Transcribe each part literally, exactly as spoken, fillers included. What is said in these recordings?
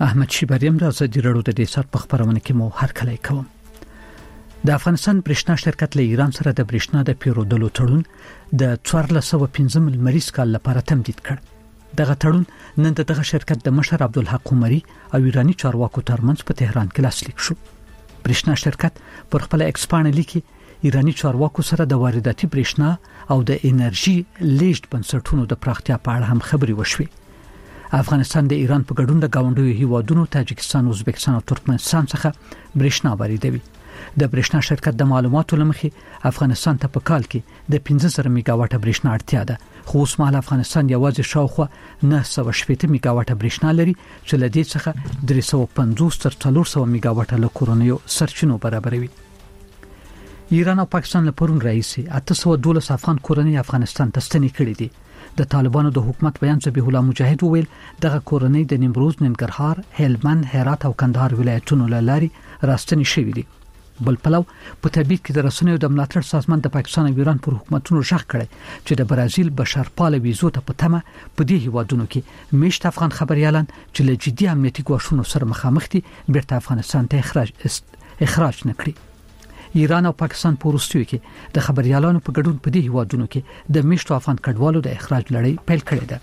احمد شیبریم را زدی رړو د دې سر په خبرونه کې مو هر کله کوم. د افغانستان برېښنا شرکت له ایران سره د برېښنا د پیرودلو تړون د څوارلس سوه پنځه لمریز کال لپاره تمدید کړ. دغه تړون نن دغه شرکت د مشر عبدالحق عمری او ایرانی چارواکو ترمنځ په تهران کې لاسلیک شو. برېښنا شرکت پر خپل ایکسپانه لیکي ایرانی چارواکو سره د وارداتي برېښنا او د انرژي لیږد بنسټونو د پراختیا په اړه هم خبرې وشوې. افغانستان د ایران په ګډون د گاونډیو هیوادونو تاجکستان، ازبکستان او ترکمنستان څخه برېښنا واردوي. د برېښنا شرکت د معلوماتو لمخې افغانستان ته په کال کې د پنځه زره میگاواټه برېښنا اړتیا ده، خو اوس مهال افغانستان یوازې شاوخوا نه سوه شپږ میگاواټه برېښنا لري چې له دې څخه درې سوه پنځوس تر څلور سوه میگاواټه له کورنیو سرچینو برابروي. ایران او پاکستان له پرون راهیسې اته سوه دولس افغان کورنۍ افغانستان ته ستنې کړې دي. د طالبانو د حکومت بیان ذبیح الله مجاهد وویل دغه کورنۍ د نیمروز، ننګرهار، هلمند، هرات او کندهار ولایتونو له لارې راستنې شوې دي. بل پلو په تبعید کې د رسنیو د ملاتړ سازمان د پاکستان او ایران پر حکومتونو ژغ کړي چې د برازیل بشرپاله ویزو ته په تمه په دې هیوادونو کې میشت افغان خبريالان چې له جدي امنیتي ګواښونو سره مخامخ دي بیرته افغانستان ته اخراج اخراج نکړي. ایران او پاکستان په وروستیو کې د خبريالانو په ګډون په دې هیوادونو کې د میشتو افغان کډوالو د اخراج لړۍ پیل کړې ده.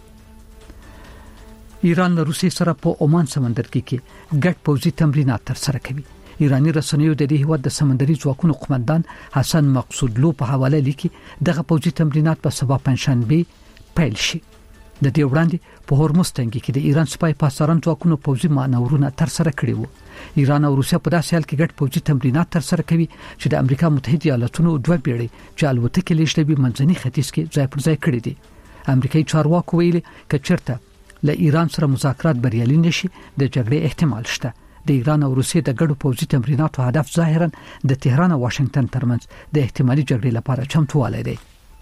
ایران له روسیې سره په عمان سمندرګي کې ګډ پوځي تمرینات ترسره کوي. ایرانی رسنیو د دې هیواد د سمندري ځواکونو قومندان حسن مقصودلو په حواله لیکي دغه پوځي تمرینات په سبا پنځشنبه پیل شي. د دې وړاندې په هورمز تنګي کې د ایران سپای پاسداران ځواکونو پوځي مانورونه ترسره کړي وو. ایران او روسیا په داسې حال کې ګډ پوځي تمرینات ترسره کوي چې د امریکا متحده ایالاتونو دوه بیړۍ چې الوتکې لیږدوي منځني ختیځ کې ځای پر ځای کړي دي. امریکایي چارواکو ویلي چې چیرته له ایران سره مذاکرات بریالي نشي د جګړې احتمال شته. د ایران او روسیې د ګډو پوځي تمریناتو هدف ظاهرا د تهران او واشنگټن ترمنځ د احتمالي جګړې لپاره چمتووالی دی.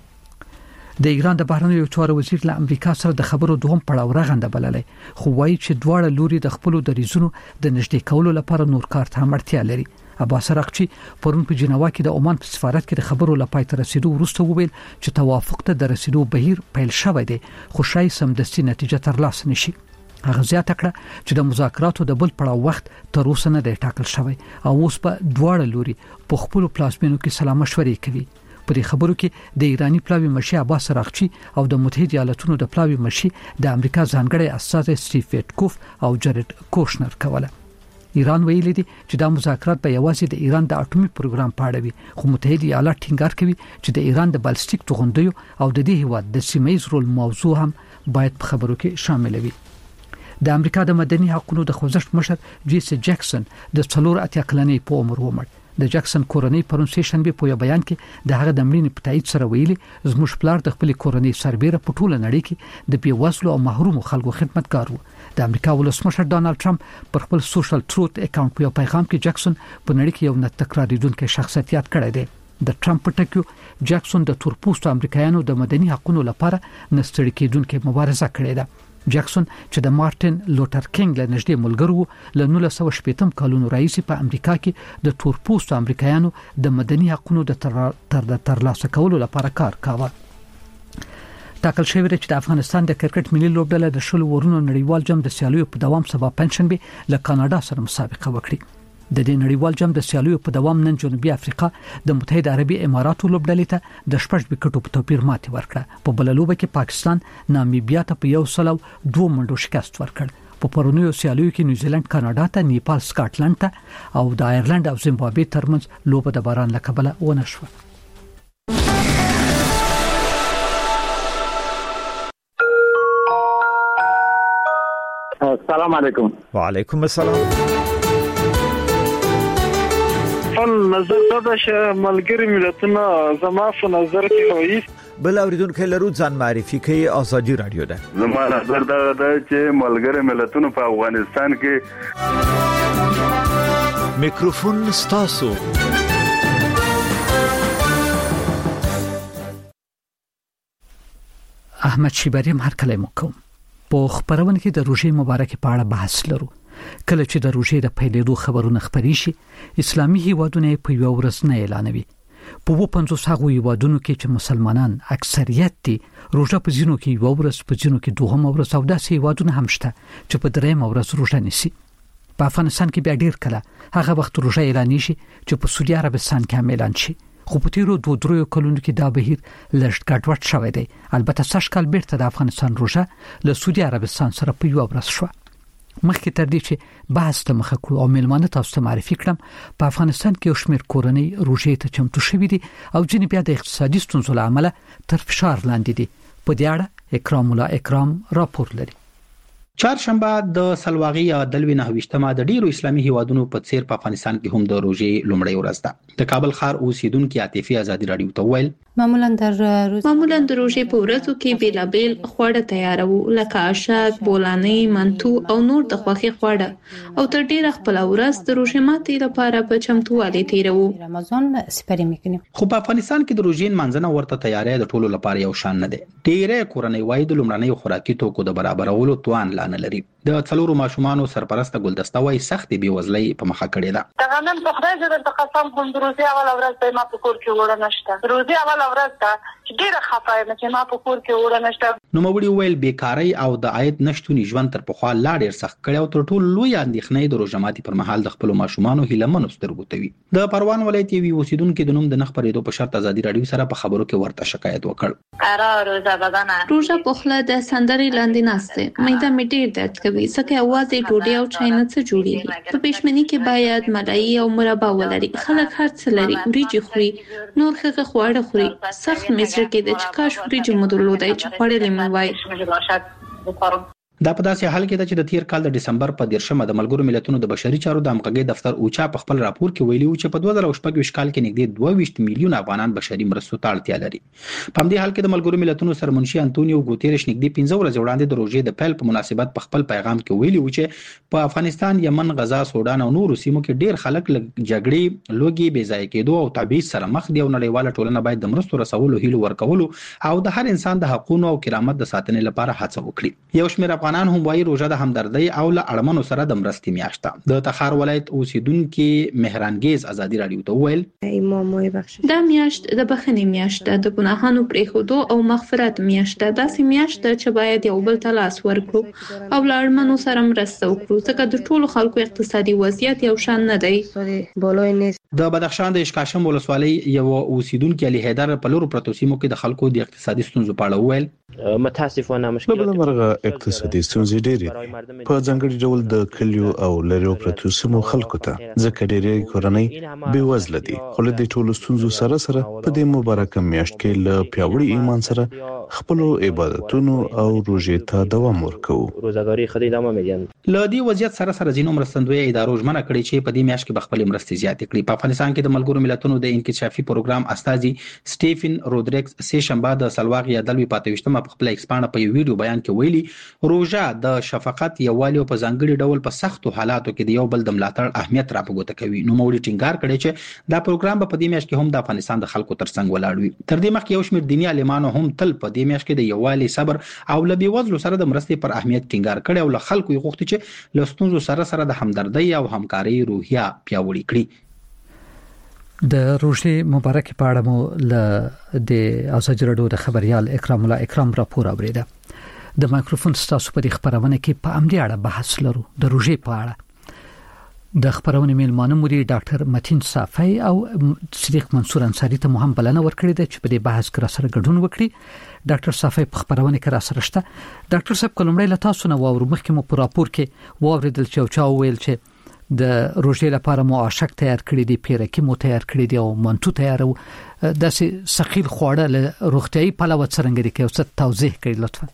د ایران د بهرنیو چارو وزیر له امریکا سره د خبرو دوهم پړاو رغنده بللی، خو وایي چې دواړه لوري د خپل دریزونو د نږدې کولو لپاره نور کار ته اړتیا لري. عباس راقچی پرون په جنیوا کې د عمان په سفارت کې د خبرو لپاره تر رسیدو وروسته وویل چې توافق ته د رسیدو بهیر پیل شوی دی، خو شای سمدستي نتیجه ترلاسه نشي. هغه زیاته کړه چې د مذاکراتو د بل پړاو وخت تر اوسه نه دی ټاکل شوی او اوس په دواړه لوري په خپل پلازمینو کې سلا مشورې کوي. په دې خبرو کې د ایرانی پلاوی مشي عباس راقچی او د متحده ایالاتونو د پلاوی مشي د امریکا ځانګړی استاذ سټیو ویټکوف او جارد کوشنر کوله. ایران ویلي دي چې دا مذاکرات به یوازې د ایران د اټومي پروګرام پاړه وي، خو متحده ایالات ټینګار کوي چې د ایران د بالستیک توغندیو او د دې هیواد د سیمه ییز رول موضوع هم باید په خبرو کې شامل وي. د امریکا د مدني حقوقو د خوځښت مشر جیسی جکسن د څلور اتیا کلنې په عمر ومړ. د جکسن کورنۍ پرون سه شنبه په یو بیان کې د هغه د مړینې په تایید سره ویلي زموږ پلار د خپل کورنۍ سربېره په ټوله نړۍ کې د بیوزلو او محرومو خلکو خدمتګار و. د امریکا ولسمشر ډانلډ ټرمپ پر خپل سوشل ټروت اکاونټ په یو پیغام کې جکسن په نړۍ کې یو نه تکراریدونکو شخصیت یاد کړی دی. د ټرمپ په ټکیو جکسن د تورپوستو امریکایانو د مدني حقوقو لپاره نستړي کېدونکو مبارزه کړې ده. جکسن چې د مارټین لوټر کینګ له نږدې ملګرو له نولس سوه شپږم کلونو راهیسې په امریکا کې د تورپوستو امریکایانو د مدني حقوقو د تر ترلاسه کولو لپاره کار کاوه. ټاکل شوی دی چې د افغانستان د کرکټ ملي لوبډله د شلو ورونو نړیوال جام د سیالیو په دوام سبا پنځشنبه له کاناډا سره مسابقه وکړي. د دې نړیوال جام د سیالیو په دوام نن جنوبي افریقا د متحده عربي اماراتو لوبډلې ته د شپږ وکټو په توپیر ماتې ورکړه. په بل لوبه کې پاکستان نامیبیا ته په یو سل او دوه منډو شکست ورکړ. په پرونیو سیالیو کې نیوزیلند کاناډا ته، نیپال سکاټلند ته او د آیرلند او زیمبابوې ترمنځ لوبه د باران له کبله ونه شوه. السلام علیکم. وعلیکم السلام. خپل نظر دا چې ملګری ملتونه زما په نظر کې وایي بل اوریدونکو لرو ځان معرفي کوي. ازادي رادیو ده. زما نظر دا ده چې ملګری ملتونه په افغانستان کې میکروفون ستاسو. احمد شیبریم هر کله مو کوم په خبرونه کې د روژې مبارکي په اړه بحث لرو. کله چې د روژې د پیلېدو خبرونه خپرې شي اسلامي هیوادونه په یو ورځ نه اعلانوي. په پنځوس هغه هیوادونو کې چې مسلمانان اکثریت دي روزه په ځینو کې یو ورځ په ځینو کې دوه ورځ او داسې هیوادونه هم شته چې په درېم ورځ روزه نیسي. په افغانستان کې بیا ډیر کله هغه وخت روزه اعلان شي چې په سعودي عربستان کې هم اعلان شي، خو په تیرو دوه درو کلونو کې دا بهیر لږ ګډوډ شوی دی. البته سږ کال بیرته د افغانستان روزه له سعودي عربستان سره په یو ورځ شو. مخکې تر دې چې بحث ته مخه کړو او ملمانه تاسو ته معرفي کړم، په افغانستان کې یو شمېر کورنۍ روزې ته چمتو شوي دي او ځینې بیا د اقتصادي ستونزو له امله تر فشار لاندې دي. په دې اړه اکرام الله اکرام راپور لري. چهارشنبه د سلواغي یا دلوي نه وشتمه د ډیرو اسلامي هیوادونو په څیر په افغانستان کې هم د روزې لومړی ورځ ده. د کابل ښار اوسیدونکو عاطفي ازادي رادیو ته ویل معمولا در روز معمولا د روزې په ورځو کې بیلابیل خواړه تیارو لکه آشک، بولاني، منتو او نور د خوخي خواړه او تر ډیره خپل ورځ د روزې ماتې لپاره په چمتووالي تیرو. رمضان سپری میکنیم. خو په افغانستان کې د روزې منځنه ورته تیاری د ټولو لپاره یو شان نه دی. ډیره کورنۍ وايي د لومړنۍ خوراکي توکو د برابرولو توان لا نه لري. د څلورو ماشومانو سرپرسته ګلدسته وايي سخت بیوزلۍ په مخه کړې ده. دا نن په خدای جل د قسم هم روزي اول ورځ به ما په کور کې وړه نشته. روزي اول ورځ ته ډیره خفای نه چې ما په کور کې وړه نشته. نو موړي ویل بیکاری او د عاید نشټونی ژوند تر پخوا لا ډیر سخت کړي او تر ټولو لوی اندېښنې د روزماتي پر مهال د خپل ماشومانو هیلمنو سترګو ته وي. د پروان ولایت وی اوسیدونکو د نوم د نخ پرېدو په شرط ازادي رادیو سره په خبرو کې ورته شکایت وکړ. قرار روزه بدن روزه په خله د سندري لاندې ناشته مېدا میډیر درد کوي سکه اواز ټوډي او چاینه څه جوړیږي. په پېشمنی کې باید ملای او مربا ولري. خلک هر څه لري، وریجې خوري، نور خغه خواړه خوري. سخت مصر کې د چکاش وریجې مدلودای چې خړلې موای. دا په داسې حال کې ده چې د تیر کال د ډسمبر په دیرشمه د ملګرو ملتونو د بشري چارو د همغږي دفتر اوچا په خپل راپور کې ویلي و چې په دوه زره شپږ کال کې نږدې دوه ویشت میلیون افغانان بشري مرستو ته اړتیا لري. په همدې حال کې د ملګرو ملتونو سرمنشي انټونیو ګوتيرش نږدې پنځه ورځې وړاندې د روزې د پیل په مناسبت په خپل پیغام کې ویلي و چې په افغانستان، یمن، غزا، سودان او نورو سیمو کې ډیر خلک له جګړې، لوګي، بې ځای کېدو او تبعیض سره مخ دي او نړیواله ټولنه باید د مرستو رسولو هیلو ورکولو او د هر انسان د حقوقو او کرامت د ساتنې لپاره هڅه وکړي. یو شمېر افغانان هم وايي روزه د همدردۍ او له اړمنو سره د مرستې میاشته. د تخار ولایت اوسیدونکو مهرانګیز ازادي رادیو ته ویل دا میاشت د بخښنې میاشت ده، د ګناهونو پرېښودو او مغفرت میاشت ده. داسې میاشت ده چې باید یو بل ته لاس ورکړو او له اړمنو سره مرسته وکړو ځکه د ټولو خلکو اقتصادي وضعیت یو شان نه دی. د بدخشان د اشکاشم ولسوالۍ یو اوسیدونکو علي حیدر په لورو پروتو سیمو کې د خلکو د اقتصادي ستونزو په اړه ویل متاسفانه مشکلات مرغه اقتصادي ستونزې ډېرې په ځانګړي ډول د کلیو او لریو پروتو سیمو خلکو ته ځکه ډېرې کورنۍ بې وزله دي. خو له دې ټولو ستونزو سره سره په دې مبارکه میاشت کې له پیاوړي ایمان سره خپل عبادتونو او روزې ته دوام ورکوو. روزګاری خدای ادامه میدین. له دې وضعیت سره سره ځینو مرستندوی ادارو ژمنه کړې چې په دې میاشت کې خپل مرستې زیاتې کړي. په افغانستان کې د ملګرو ملتونو د انکشافي پروګرام استاذي سټيفن رودریګز سه شنبه د سلواغ یا دلوي پاتويشتمه په خپل ایکسپانډ په یو ویډیو بیان کې ویلي روزه د شفقت، یووالي او په ځانګړي ډول په سختو حالاتو کې د یو بل د ملاتړ اهمیت راپګوته کوي. نو موري ټینګار کړي چې دا پروګرام په دې میاشت کې هم د افغانستان د خلکو ترڅنګ ولاړ وي. تر دې مخکې یو شمېر دیني عالمانو هم تل په دې میاشت کې د یووالي، صبر او لبي وزلو سره د مرستې پر اهمیت ټینګار کړي او له خلکو یې غوښتي چې له ستونزو سره سره د همدردۍ او همکارۍ روحیه پیاوړې کړي. د روزې مبارک په اړه مو له د ازادي رادیو د خبريال اکرام الله اکرام راپور اوریده. د مایکروفون ستاسو په خبرونه کې په امدی اړه بحث لرو. د روزې په اړه د خبرونه میلمانه موري ډاکټر متین صافی او صدیق منصور انصاری ته مهم بلنه ورکړې ده چې په دې بحث کې سره ګډون وکړي. ډاکټر صافی په خبرونه کې را سره شته. ډاکټر صاحب کومړی له تاسو نه وورو مخکې مو په راپور کې ووریدل چې چا ویل چې د روزې لپاره مو آشک تیار کړی دی، پیرکی مو تیار کړی دی او منتو تیارو. داسې ثقيل خواړه له روغتيایي پلوه څرنګه دي کې او څه توضیح کړئ لطفا.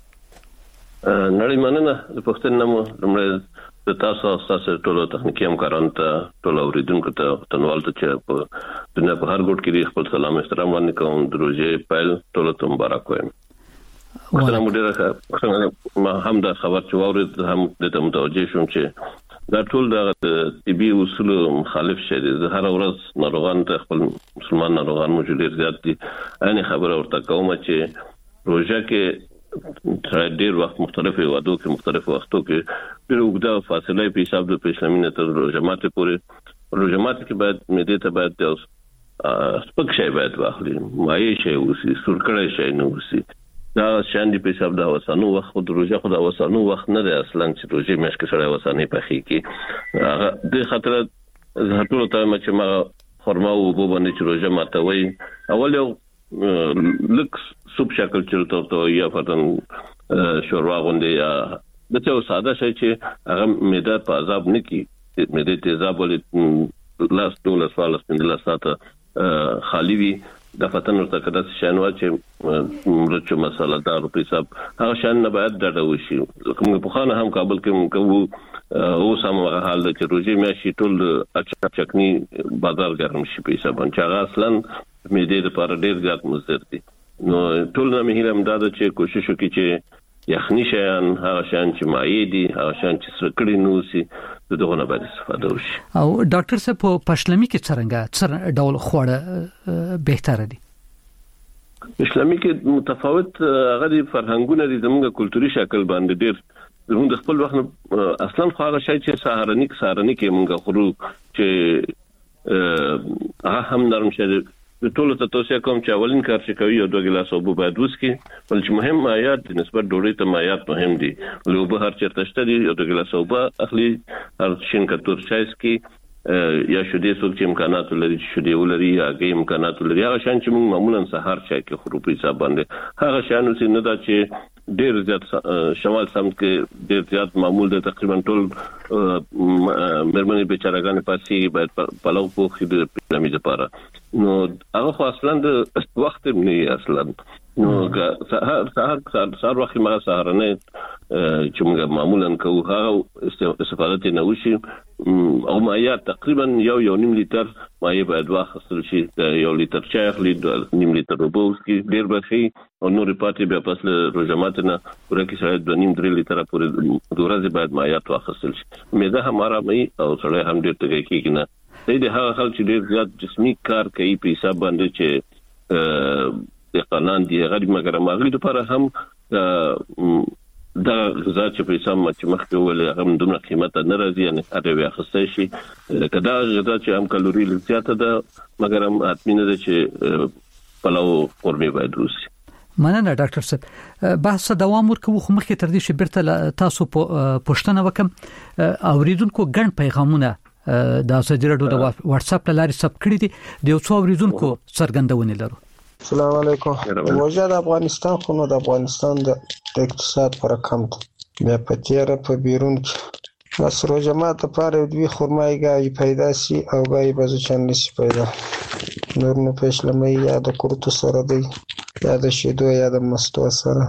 نړۍ مننه. د پښتون نوم لمړی د تاسو تاسو ټولو تخنیکی همکارانو ته، ټولو اوریدونکو ته، تنوال ته چې په دنیا په هر ګوټ کې خپل سلام احترام باندې کوم. د روزې پیل ټولو ته مبارک وایم. وختونه مډیره ما هم دا خبر چې واورید هم د ته متوجه شوم چې دا ټول د طبي اصول مخالف شه دي. هر ورځ ناروغان ته خپل مسلمان ناروغان موجود زیات دي. ان خبره ورته کوم چې روزه کې ډېر وخت مختلفه وادو کې مختلف وختو کې ډېر وګړه فاصله په حساب د اسلامي نه تر روزه ماته پورې روزه ماته کې باید مېدې ته باید سپک شي باید واخلي مایي شي وسی سرکړی شي نو وسی دا شاندي په حساب دا وسانو وخت د روزه خو دا وسانو وخت نه دی اصلا چې روزه مېش کې سره وسانې پخې کی هغه د خطر هټولو ته چې ما خرما او بو باندې چې روزه ماتوي اول یو لکس سوپ شکل چلته ته یا فتن شوروا غوندي یا د څه ساده شي چې هغه معده په عذاب نه کی معده تیزاب ولې لاس ډول سوال سپیندله ساته خالی وي د فتن ورته کده شانوا چې مرچو مساله دار په حساب هغه شان نه باید ډډه وشي کوم په خانه هم کابل کې کوو او سمه حال د روزي میاشي ټول اچ چکني بازار ګرم شي په حساب چې هغه اصلا مې د لپاره ډیر زیات مضر دي نو ټول نه مې هم دا چې کوشش وکړي چې یخني شیان هغه شان چې مایع دي هغه شان چې سرکړی نو سي دغه نه باید استفاده وشي او ډاکټر صاحب په پښلمي کې څنګه څر ډول خوړه بهتره دي پښلمي کې متفاوت هغه دي فرهنګونه دي زموږ کلتوري شکل باندې ډیر زموږ خپل وخت اصلا خو هغه شی چې سهارنی سهارنی کې موږ خورو چې هغه هم نرم شي ټول ته توصيه کوم چې اولین کار چې کوي یو دوه ګلاس اوبه باید وڅکي ول چې مهم مایات نسبت ډوډۍ ته مایات مهم دي له اوبه هر چیرته شته دي یو دوه ګلاس اوبه اخلي هر شین کتور چایس کی یا شودې څوک چې امکانات لري شودې ولري یا کې امکانات لري هغه شان چې موږ معمولا سهار چای کې خورو په حساب باندې هغه شان چې نه دا چې ډیر زیات شمال سم کې ډیر زیات معمول د تقریبا ټول مرمنې بیچارهګان پاسي باید پلو په خېد پلمې لپاره نو هغه خو اصلا د وخت نه اصلا نو سهار سهار سهار وخت ما سهار نه چې موږ معمولا کوو هغه استفاده نه وشي او مایع تقریبا یو یو نیم لیټر مایع باید واخیستل شي یو لیټر چای اخلي نیم لیټر اوبه وڅښي ډیر بخي او نور پاتې بیا پس له روزمات نه ورکه شاید د نیم درې لیټر پورې د ورځې باید مایع واخیستل شي معده هم آرامي او سړی هم ډیر تګي کیږي نه دې هغه خلک چې ډیر زیات جسمي کار کوي په حساب باندې چې د قانون دی غړي مګر ماغلي لپاره هم دا غذا چې په حساب چې مخکې ولې هم دونه قیمت نه راځي یعنی هغه بیا خسته شي کدا غذا چې هم کالوري زیاته ده مګر هم اطمینه ده چې پلو قرمه باید وسی مننه ډاکټر صاحب بحث دوام ورکوي خو مخکې تر دې چې برته تاسو پوښتنه وکم اوریدونکو ګڼ پیغامونه د ازادي رادیو د واتس اپ لاري سب کړی دي د یو څو اوریدونکو څرګندونه لرو السلام علیکم وجه د افغانستان خو نو د افغانستان د اقتصاد پر کم بیا په تیر په بیرون کې بس روزمات لپاره دوی خرمای غاي پیدا سي او غاي بازو چن نشي پیدا نور نو پښلمې یا د کورتو سره دی یا د شیدو یا د مستو سره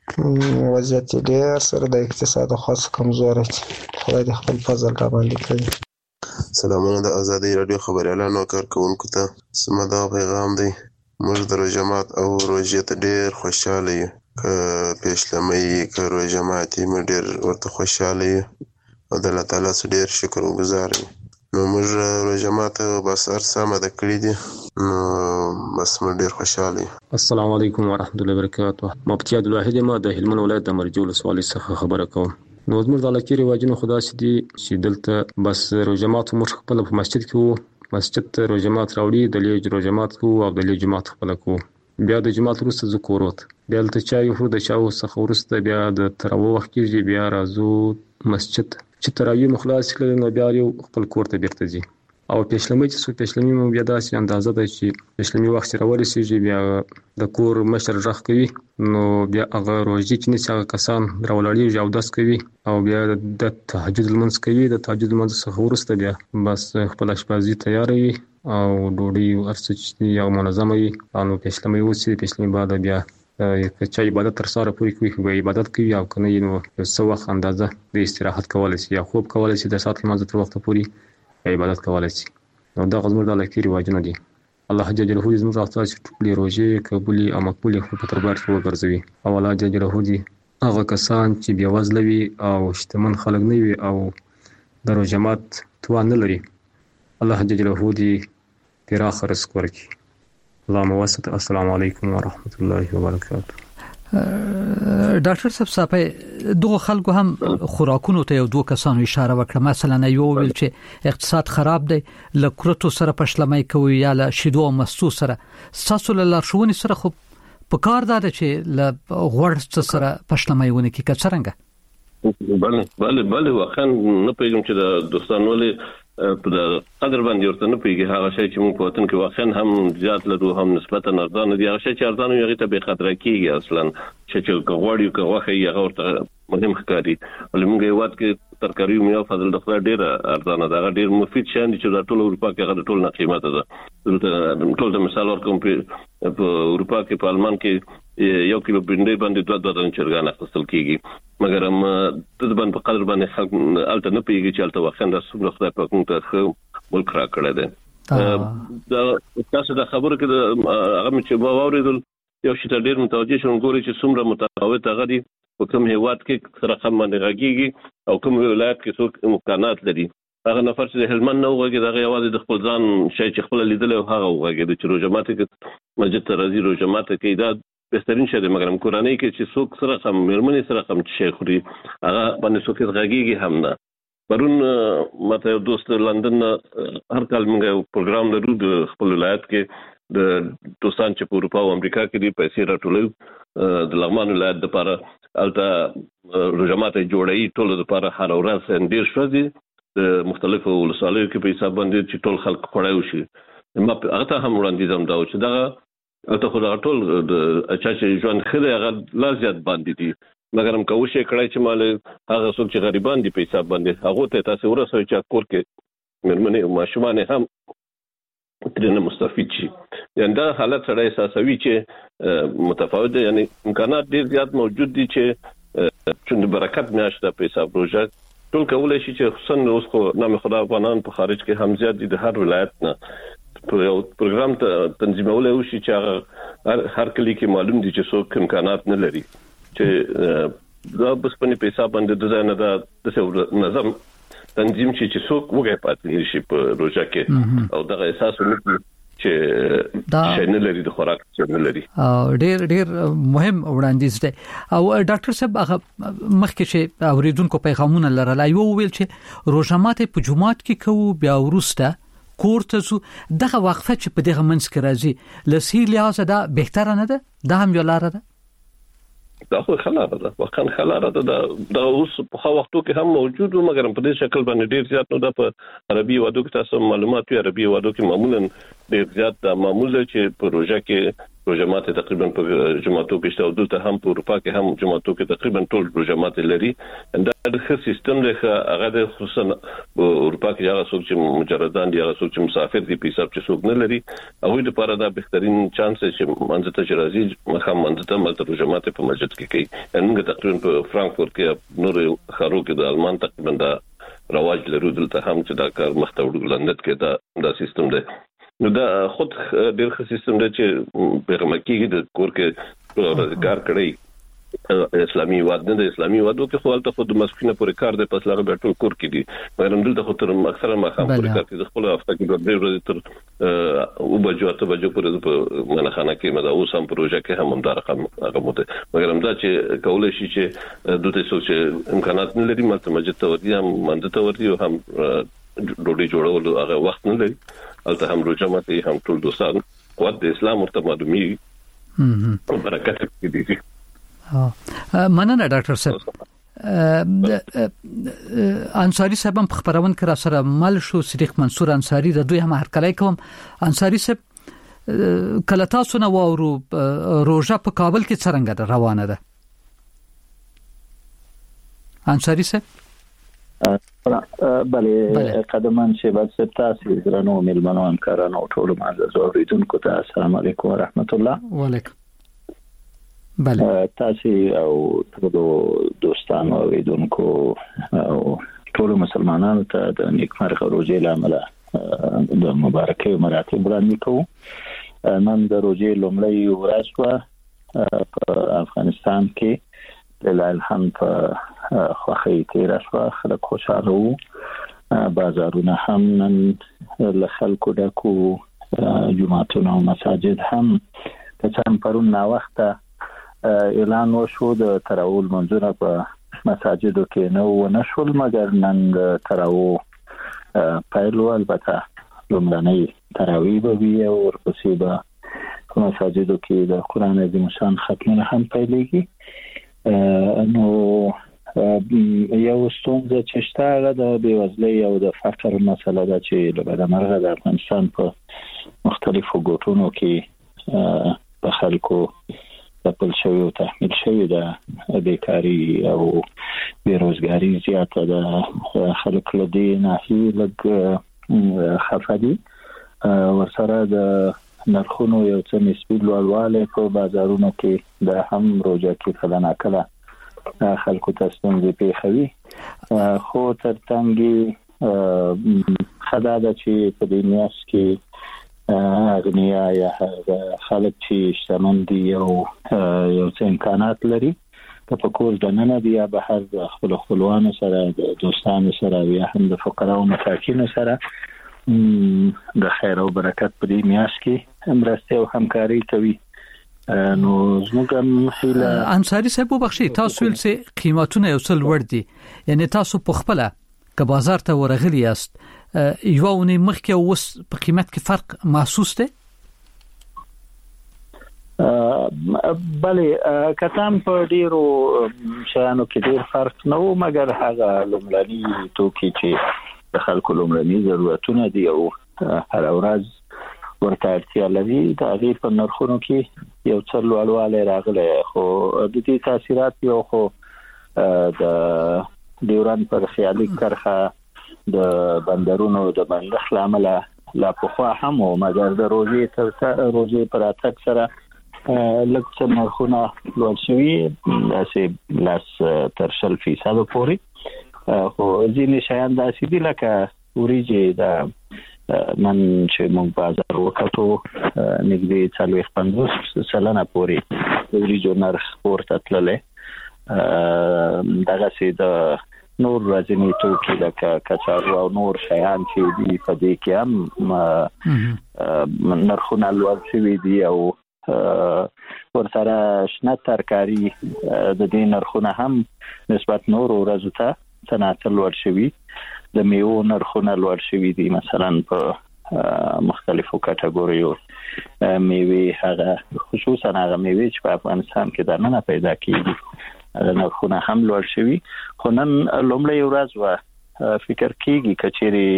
وضعیت ډېر سره د اقتصاد خاص کمزوري خدای دې خپل فضل را باندې کوي سلامونه د ازادي رادیو خبريالانو کارکونکو ته سمدا پیغام دی موږ د روزمات او روزه ته ډېر خوشاله یو ک پښلمې ک روزمات یې ډېر ورته خوشاله یو او د الله تعالی سره ډېر شکر وګزار یو نو موږ روزمات بس ارسامه د کړی دي نو بس موږ ډېر خوشاله یو السلام علیکم ورحمت الله وبرکاته مفتي عبد الواحد ما د هلمند ولایت د مرجول سوالي څخه خبره کوم نو زموږ د لکې رواجونو خدا سي چې دلته بس روزمات موږ خپل په مسجد کې مسجد ته روزمات راوړي د لیج روزمات کو او د لیج جماعت خپل کو بیا د جماعت وروسته ذکروت بیا ته چای خو د چاو څخه وروسته بیا د تراویح وخت کې بیا راځو مسجد چې تراویح مخلاص کړي نو بیا یو خپل کور ته بیرته ځي او پښلمې چې څو پښلمې مو بیا داسې اندازه ده چې پښلمې وخت راوړي سي بیا د کور مشر رخ کوي نو بیا هغه روزي چې نڅا کسان راولړي او داس کوي او بیا د تهجد المنځ کوي د تهجد المنځ څخه وروسته بیا بس خپل اشپزي تیاروي او ډوډۍ ورڅ یو منظمه وي او پښلمې وسی پښلمې بعد بیا چې عبادت تر سره پوری کوي خو عبادت کوي او کنه نو څو وخت اندازه د استراحت کولای شي یا خوب کولای شي د سات لمانځه تر وخت پوری عبادت کولای شي نو دا غزمر د لکې رواجونه دي الله جل جلاله دې زموږ تاسو ټولې روزي قبولي او مقبولي خو په دربار کې وګرځوي او الله جل جلاله دې هغه کسان چې بیا وزلوي او شتمن خلک نه وي او د روزمات توان نه لري الله جل جلاله دې پراخ رزق ورکړي اللهم واسط السلام علیکم ورحمت الله وبرکاته ډاکټر صاحب صاحب دغه خلکو هم خوراکونو ته یو دوه کسانو اشاره وکړه، مثلا یو ویل چې اقتصاد خراب دی، لکرتو سره پښلمای کوي یا له شیدو او مستو سره. تاسو له لارښوونې سره خو په کار ده چې له غوړ سره پښلمای ونه کې کڅرنګ. بله بله بله واخا نه پیږم چې د دوستانو له په د قدر باندې ورته نه پیږي. هغه شی چې موږ په وطن کې واقعا هم زیات لرو، هم نسبتا ارزانه دي. هغه شی چې ارزانه یو غته به خطر کیږي اصلا چې چې غوړی او غوخه یې هغه ورته مهم ښکاري. ولې موږ یو وخت کې ترکاری او فضل د خپل ډیر ارزانه ده، ډیر مفید شان دي چې د ټول اروپا کې هغه ټول نه قیمته ده. دلته ټول د مثال ورکوم په اروپا کې په آلمان کې یو کیلو بنډۍ باندې دوه دوه دانې چرګان اخیستل کیږي، مګر هم د باندې په قدر باندې خلک الته نه پیږي چې الته واخا د سوبر خدای په کوم ته ملک را کړی دی. دا تاسو د خبرو کې د هغه چې باورېدل یو شی ته ډیر متوجه شوم، ګوري چې څومره متفاوت هغه دي په کوم هیواد کې سره کوم باندې راګيږي او کوم ولایت کې څوک امکانات لري. هغه نفر چې هلمند نه وګړي دغه یوازې د خپل ځان شي چې خپل لیدل او هغه وګړي چې روزماته کې مسجد ته راځي، روزماته کې دا بهترین شی دی. مګر هم قرآنی کې چې څوک سره کوم مرمنې سره کوم شي خوري هغه باندې څوک راګيږي هم نه. پرون ماته یو دوست لندن هر کال موږ یو پروګرام لرو د خپل ولایت کې د دوستان چې په اروپا او امریکا کې دي پیسې راټولوي د لغمان ولایت لپاره. البته روزماته جوړي ټول لپاره هر ورځ ډیر شوه دي د مختلفو ولسوالیو کې په حساب باندې چې ټول خلک خوړای شي. ما هغه ته هم وړاندې زم دا چې دا ته خو دا ټول د اچا چې ژوند خله هغه لا زیات باندې دي، مګر هم کوشش کړای چې مال هغه څوک چې غریبان دي په حساب باندې هغه ته تاسو ورسوي چې کور کې مرمنې او ماشومان هم ترنه مستفید شي. یعنی دا حالت سره احساسوي چې متفاوت دي، یعنی امکانات ډیر زیات موجود دي چې چې برکت میاشته په حساب روزه ټول کولای شي چې خصوصا اوس خو نام خدای افغانان په خارج کې هم زیات دي د هر ولایت نه په یو پروګرام ته تنظیمول او شي چې هغه هر کلی کې معلوم دي چې څوک امکانات نه لري چې دا بس په پیسې باندې د ځای نه د نظم تنظیم شي چې څوک وګړي پاتې نشي په روزه کې او دغه احساس ونکړي چې دا شنه لري د خوراک څنګه لري. ډېر ډېر مهم وړاندیز دی. او ډاکټر صاحب هغه مخکې چې اوریدونکو پیغامونه لرل یو ویل چې روزه ماته په جمعات کې کوو بیا ورسته کور ته زو دغه وقفه چې په دغه منځ کې راځي لسی لحاظ دا بهتره نه ده، دا هم یو لار ده. دا خو خلاره ده، واقعا خلاره ده. دا اوس په هغه وختو کې هم موجود و، مګر په دې شکل باندې ډیر زیات نو د په عربي وادو کې تاسو معلومات وي. عربي وادو کې معمولا ډیر زیات د معمول چې په روزه کې روزمات تقریبا په جمعاتو کې شته او دلته هم په اروپا کې هم جمعاتو کې تقریبا ټول روزمات لري. دا د ښه سیستم دی. هغه د خصوصا په اروپا کې هغه څوک چې مجردان دي، هغه څوک چې مسافر دي، په حساب چې څوک نه لري، هغه لپاره دا بهترین چانس چې منځ ته راځي مخام منځ ته مل روزمات په مسجد کې کوي. موږ تقریبا په فرانکفورت کې نور خارو کې د آلمان تقریبا دا رواج لرو، دلته هم چې دا کار مخته وړو لندن کې دا دا سیستم دی. نو دا خود ډیر ښه سیستم دی چې پیغام کېږي د کور کې روزګار کړی اسلامي واد نه د اسلامي وادو کې خو البته خود مسکینه پورې کار دی، پس لاره به ټول کور کې دي. مګر دلته خو تر اکثره ما هم پورې کار کې خپل هفته کې د ډېر ورځې تر او بجو اته بجو پورې په منخانه کې مدا اوس هم پروژه کې هم دا رقم هغه مو ده. مګر هم دا چې کولای شي چې دته څو چې امکانات نه لري مته مسجد ته ورته هم منځ ته ورته هم ډوډۍ جوړول هغه وخت نه لري. البته هم روزه ماته هم ټول دوستان قوت د اسلام ورته معلومي برکت دي. ها مننه ډاکټر صاحب. انصاری صاحب هم خبرون کړه سره مل شو صدیق منصور انصاری د دوی هم هرکلای کوم. انصاری صاحب کله تاسو نه وورو روزه په کابل کې څنګه روانه ده؟ انصاری صاحب بله قدمان چې بعد سپتاسي درنو ملمنو همکارانو ټول معزز اوریدونکو ته السلام علیکم و رحمت الله. وعلیکم. بله تاسو او ټول دوستانو اوریدونکو او ټول مسلمانانو ته د نیکمرغه روزي لامل د مبارکي مراتب وړاندې کوو. نن د روزي لومړی ورځ و په افغانستان کې لله الحمد په خوخي تیر شو، خلک خوشاله وو، بازارونه هم نن له خلکو ډکو، جمعتون او مساجد هم که څنګه پرون نا وخته اعلان وشو د تراول منځونه په مساجدو کې نو ونشول مګر نن د تراو پایلو البته لومړنۍ تراوی به وي او ورپسې به په مساجدو کې د قرآن عظیم شان ختمونه هم پیلېږي. نو یو ستونزه چې شته هغه د بېوزلۍ او د فقر مسله ده چې له بدمرغه د افغانستان په مختلفو ګوټونو کې په خلکو تپل شوی او تحمیل شوی ده بیکاری او بیروزګاری زیاته ده. خلک له دې ناحیې لږ خفه دي. ورسره د نرخونو یو څه نسبي لوړوالی په بازارونو کې د هم روژه کې کله ناکله خلکو ته ستونزې پېښوي. خو تر څنګ ښه ده چې په دې میاشت کې اغنیا یا خلک چې شتمن دي او یو څه امکانات لري که په کور دننه دي یا بهر د خپلو خپلوانو سره د دوستانو سره یا هم د فقراء او مساکینو سره د خیر او برکت په دې میاشت کې مرسته او همکاري کوي. نو زموږ هم هیله انصاری صاحب وبخښي تاسو ول چې قیمتونه یو څه لوړ دي، یعنی تاسو په خپل که بازار ته ورغلی یاست یو ونی مخکې اوس په قیمت کې فرق محسوس دی؟ بله کتام په ډیرو شیانو کې ډیر فرق نه و مګر هغه لومړني توکي چې د خلکو لومړني ضرورتونه دي او هر ورځ ورته اړتیا لري د هغې په نرخونو کې یو څه لوړوالی راغلی. خو د دې تاثیرات یو خو د ډیورند پر خیالي کرښه د بندرونو د بندښت له امله لا پخوا هم و مګر د روژې تر روژې په راتګ سره لږ څه نرخونه لوړ شوي داسې لس تر شل فیصدو پورې. خو ځینې شیان داسې دي لکه وریجې د نن چې موږ بازار وکتو نږدې څلوېښت پنځوس سلنه پورې د وریجو نرخ پورته تللی. دغسې د نور ورځني توکي لکه کچالو او نور شیان چې دي په دې کې هم نرخونه لوړ شوي دي او ورسره شنه ترکاري د دې نرخونه هم نسبت نورو ورځو ته څه ناڅه لوړ شوي. د میوو نرخونه لوړ شوي دي، مثلا په مختلفو کټګوریو میوې هغه خصوصا هغه میوې چې په افغانستان کې دننه پیدا کېږي هغه نرخونه هم لوړ شوي. خو نن لومړۍ ورځ وه فکر کېږي که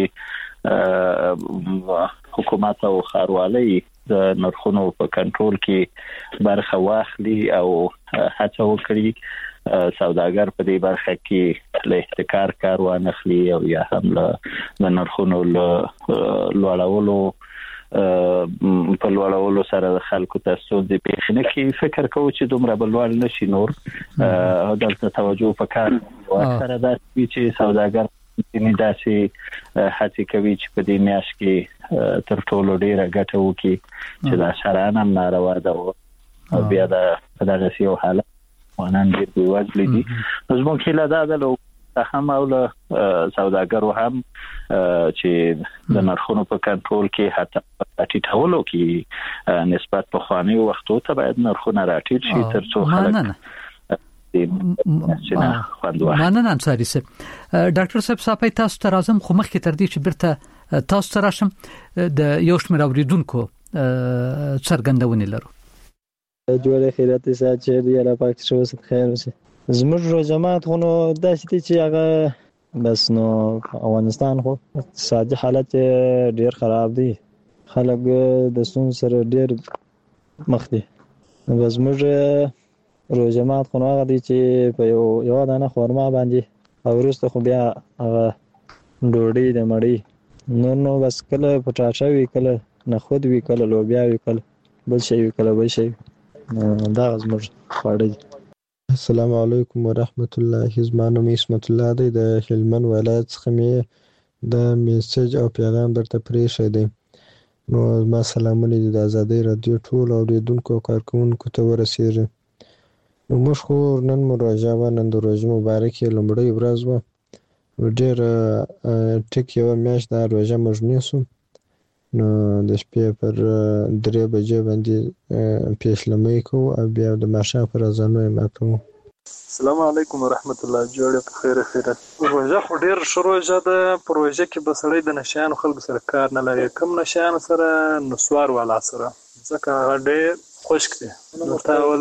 چیرې حکومت او ښاروالۍ د نرخونو په کنټرول کې برخه واخلي او هڅه وکړي سوداګر په دې برخه کې له احتکار کار وانخلي او یا هم له نرخونو لوړولو په لوړولو سره خلکو ته ستونزې پېښې نه کړي. فکر کوو چې دومره به لوړ نه شي نور دلته توجه پکار او اکثره داسې وي چې سوداګر ځینې داسې هڅې کوي چې په دې میاشت کې تر ټولو ډېره ګټه وکړي چې دا شرعاً هم ناروا ده او بیا د په دغسې یو حالت افغانان ډېر بېوزلي دي. نو زموږ هیله دا ده له هم او له سوداګرو هم چې د نرخونو په کنټرول کې حتی ټیټولو کې نسبت پخوانیو وختو ته باید نرخونه راټیټ شي تر څو خلک مننه. انصاری صاحب ډاکټر صاحب صاحب تاسو ته راځم خو مخکې تر دې چې برته تاسو ته راشم د یو شمېر اوریدونکو څرګندونې لرو. جوړه خیرات سات چې دی الله پاک شو ست خیر وشه. زموږ روزمات خو نو داسې دي چې هغه بس نو افغانستان خو اقتصادي حالت ډیر خراب دی، خلک د سون سره ډیر مخ دي. بس موږ روزمات خو نو هغه دي چې په یو یو دانه خورما باندې او وروسته خو بیا هغه ډوډۍ د مړی نو نو بس کله پټاټا وی کله نخود وی کله لوبیا وی کله بل شي وی کله بل شي دا زموږ خواړه دي. السلام علیکم ورحمت الله. زما نوم اسمت الله دی، د هلمند ولایت څخه مې د میسج او پیغام درته پرېښی دی. نو زما سلامونه دي د ازادۍ راډیو ټولو اورېدونکو او کارکوونکو ته ورسېږي. نو موږ خو نن مو روژه وه، نن د روژې مبارکې لومړۍ ورځ وه، ډېره ټیک یوه میاشت دا روژه موږ نیسو نو د شپې پر درې بجې باندې پیشلمۍ کوو او بیا د ماښام پر اذانو یې ماتوو. السلام علیکم ورحمت الله. جوړ په خیر خیرت. روژه خو ډیر ښه روژه ده. په روژه کې به سړی د نشیانو خلکو سره کار نه لري، کم نشیانو سره نسوار والا سره، ځکه هغه ډیر خشک دی. نو تا ول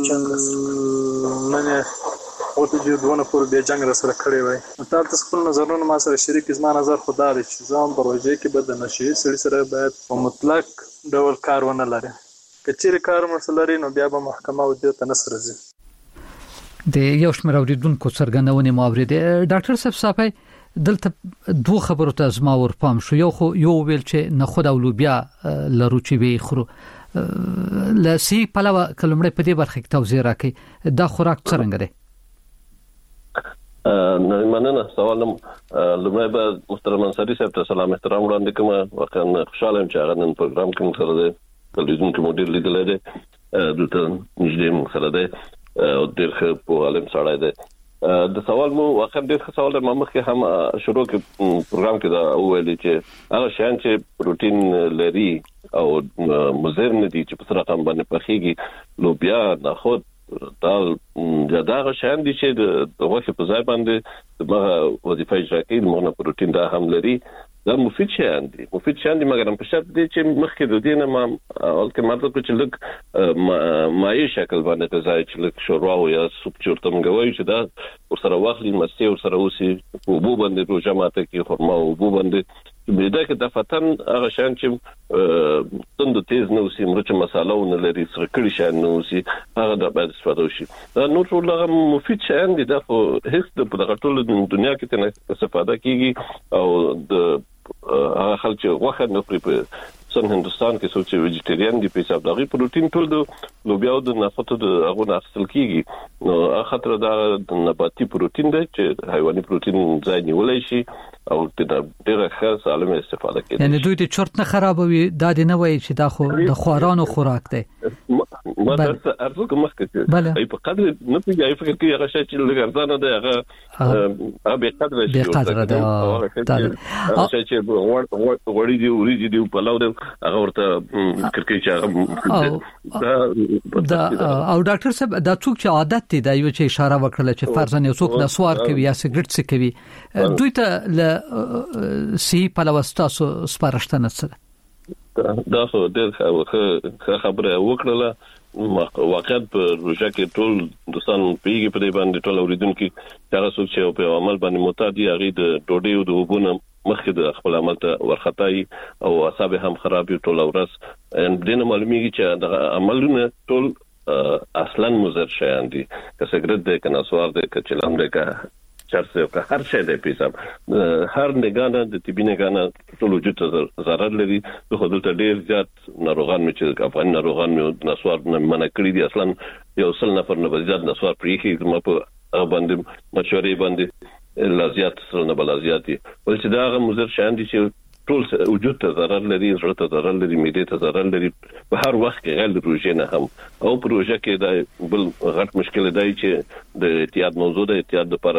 منه اوته چې دونه پور به جنگ را سره کړی وای. تا تاسو خپل نظرونه ما سره شریک. زما نظر خدا دی چې ځان په روژه کې به د نشي سړي سره باید په مطلق ډول کار ونه لري. کچېره کار مرسته لري نو بیا به محکمه او د تنصر راځي. د یو شمېر اوریدونکو څرګندونې مو اورېدې. ډاکټر صاحب صاحب دلته دوه خبرو ته زما ورپام شو. یو خو یو ویل چې نه خود او لوبیا لرو چې وی خورو لسی پلاو کلمړې په دې برخه کې توضیح راکړي. دا خوراک څنګه دی؟ نه مننه. سوال لمړی به محترم انصاری صاحب ته سلام احترام وړاندې کوم. واقعا خوشاله یم چې هغه نن پروګرام کې مو سره دی. تلویزیون کې مو ډېر لیدلی دی، دلته نږدې مو سره دی او ډېر ښه په عالم سړی دی. د سوال مو واقعا ډېر ښه سوال دی. ما مخکې هم شروع کې پروګرام کې دا وویلې چې هغه شیان چې پروټین لري او مضر نه دي چې په سره رقم باندې پخېږي، لوبیا، نخود، دال، دا هغه شیان دي چې د غوښې په ځای باندې دغه وظیفه اجرا کوي. دغه پروټین دا هم لري. دا مفید شیان دي مفید شیان دي مګر په شرط دي چې مخکې د دې نه ما الکه ماته چې لږ مایع شکل باندې غذا چې لږ شوروا او یا سوپ چورته مګوي چې دا ورسره واخلي مستي ورسره اوسي او بو باندې روزه ماته کې خرما او بو باندې بيدا کې د فتن هغه شان چې تند تیز نه اوسي مرچ مساله نه لري سره کړي شان نه اوسي هغه د باید استفاده وشي. دا نور ټول هغه مفید شیان دي. دا خو هیڅ د په ټول دنیا کې ته استفاده کیږي او د هغه خلک چې واخد نه پری په سن هندستان کې سوچ ویجیټریان دي په حساب دغه پروتین ټول د لوبیا او د نخودو د هغه اخیستل کیږي. نو خطر دا نباتي پروتین دی چې حیواني پروتین ځای نیولای شي او د ډېر ښه سالم استفاده کوي. یعنی دوی د چرت نه خرابوي. دا د نه وایي چې دا خو د خوارانو خوراک دی. ما درته ارزو کوم مخکې ای په قدر نه پیږي فکر کوي هغه شی چې لږ ارزانه دی هغه هغه به قدر شي. به قدر دی. هغه شی چې وړي دی وريږي دی په لاو دی هغه ورته کرکې چې هغه دا او ډاکټر صاحب دا څوک چې عادت دی دا یو چې اشاره وکړه چې فرضاً یو څوک نسوار کوي یا سیګریټ څکوي دوی ته ل سی په لوستا سپارښتنه سره دا خو ډېر ښه خبره وکړه. واقعیت په روژه کې ټول دوستان پیږي په دې باندې ټول اوریدونکو هغه څوک چې په عمل باندې معتاد دي هغه د ډوډۍ او د وبونه مخکې د خپل عمل ته ورخطای او اعصاب هم خراب وي ټول ورځ. ان دې نه معلومیږي چې د عملونه ټول اصلا مضر شیان دي. که سګرټ دی که نسوار دی که چلم دی که چرس دی که هر شی دی په حساب هر نگانه د طبي نگانه ټول وجود ته ضرر لري. خو دلته ډیر زیات ناروغان مې چې افغان ناروغان مې نسوار نه منع کړی دي. اصلا یو سل نفر نه زیات نسوار پریخي ما په باندې مشورې باندې لازیات سره نه بلازیاتي ول چې دا هغه مضر شیان دي چې ټول وجود ته ضرر لري، زړه ته ضرر لري، معدې ته ضرر لري په هر وخت کې غیر روزه نه هم او پروژه کې دا بل غټ مشکل دی چې د احتیاط موضوع د احتیاط لپاره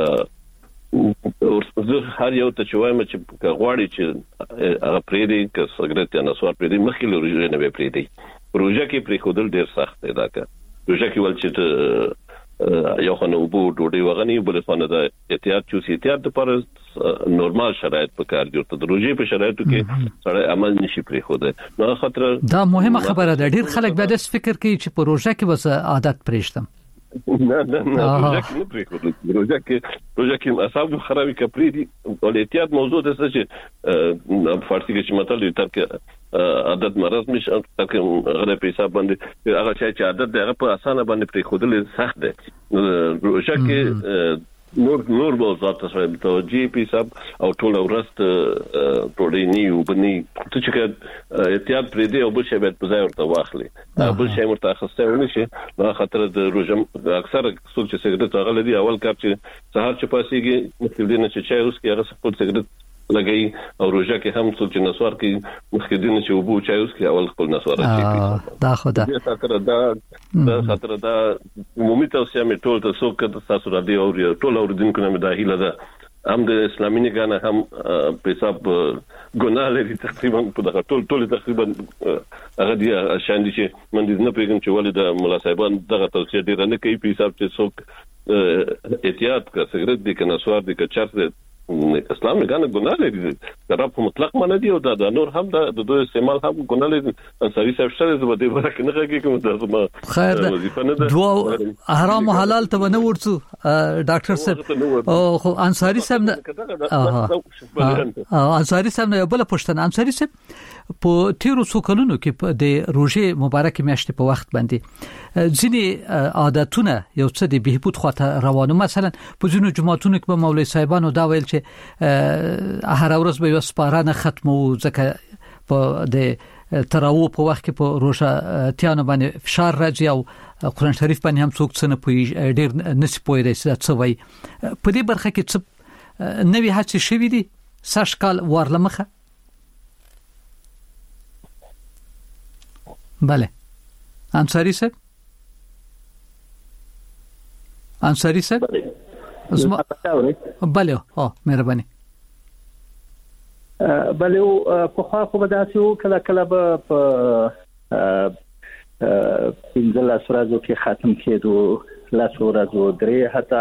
هر یو ته چوایم چې غواړي چې هغه پریدي که سګرټ یا نسوار پریدي مخکې روزه نه به پریدي. پروژه کې پری خودل ډیر سخت دی. دا که پروژه کې ول چې یو خنه وبو ډوډۍ وغني بل خنه د احتیاط چوسي احتیاط لپاره نورمال شرایط په کار دي. ته د روزي په شرایطو کې سره عمل نشي پرې خوده. نو خطر دا مهمه خبره ده. ډیر خلک به د فکر کوي چې په روزه کې وس عادت پرېښتم. نه نه نه روزه کې نه پرې خوده. روزه کې روزه کې اعصاب خرابي کپري دي او احتیاط موضوع ده چې فارسی کې چې مطلب دی تر کې عادت مرض مش ترکه غره په حساب باندې هغه چې عادت دغه په اسانه باندې پرې خودل سخت ده. روزه کې نور نور موضوعات سره توجه په حساب او ټول ورست ټولې نیو بني ته چې احتیاط پرې دی او بل شی به په ځای ورته واخلي بل شی ورته خسته ونی شي. نو خطر د روزه اکثر څوک چې سګرټ غل دي اول کار چې سهار چې پاسيږي مخکې نه چې چای اوس کې هغه خپل سګرټ لګي او روزه کې هم څوک چې نسوار کې مخکې دینه چې وبو چای اوس کې اول خپل نسوار شي. دا خدا خطر دا دا خطر دا عمومي توصيه مې ټول ته څوک تاسو را دی او ټول اوریدونکو نه مې دا هیله ده هم د اسلامي نگاه هم په حساب ګناه لري تقریبا په دغه ټول ټول تقریبا هغه دی شان دي چې من دې نه پیګم چې ولې د مولا صاحبان دغه توصیه ډیر نه کوي په حساب چې څوک احتیاط کا سیګریټ دي کنه سوار دي که چرته اسلام نه ګناه لري دا په مطلق معنی دی او دا نور هم د دوی استعمال هم ګناه لري انصاري صاحب شته د دې ورکه نه کوي کوم تاسو خیر دوه حرام او حلال ته نه ورڅو ډاکټر صاحب او انصاري صاحب نه انصاري صاحب نه بل پښتنه انصاري صاحب په تیرو څو کلونو کې د روزه مبارک میاشتې په وخت باندې ځینې عادتونه یو څه د بهبود خواته روانو مثلا په ځینو جماعتونو کې به مولوي صاحبانو دا ویل چې هر ورځ به یو سپارانه ختمو ځکه په د تراو په وخت کې په روزه تیانو باندې فشار راځي او قرآن شریف باندې هم څوک څه نه پوي ډیر نسی پوي رسې څه وای په دې برخه کې څه نوې هڅې شوې دي ساش کال ورلمخه بله انصاری صاحب انصاری صاحب زما بله ها مهرباني بله په خو خو بداسو کله کله به په پنځه لاس ورځو کې ختم کېدو لاس ورځو درې حتی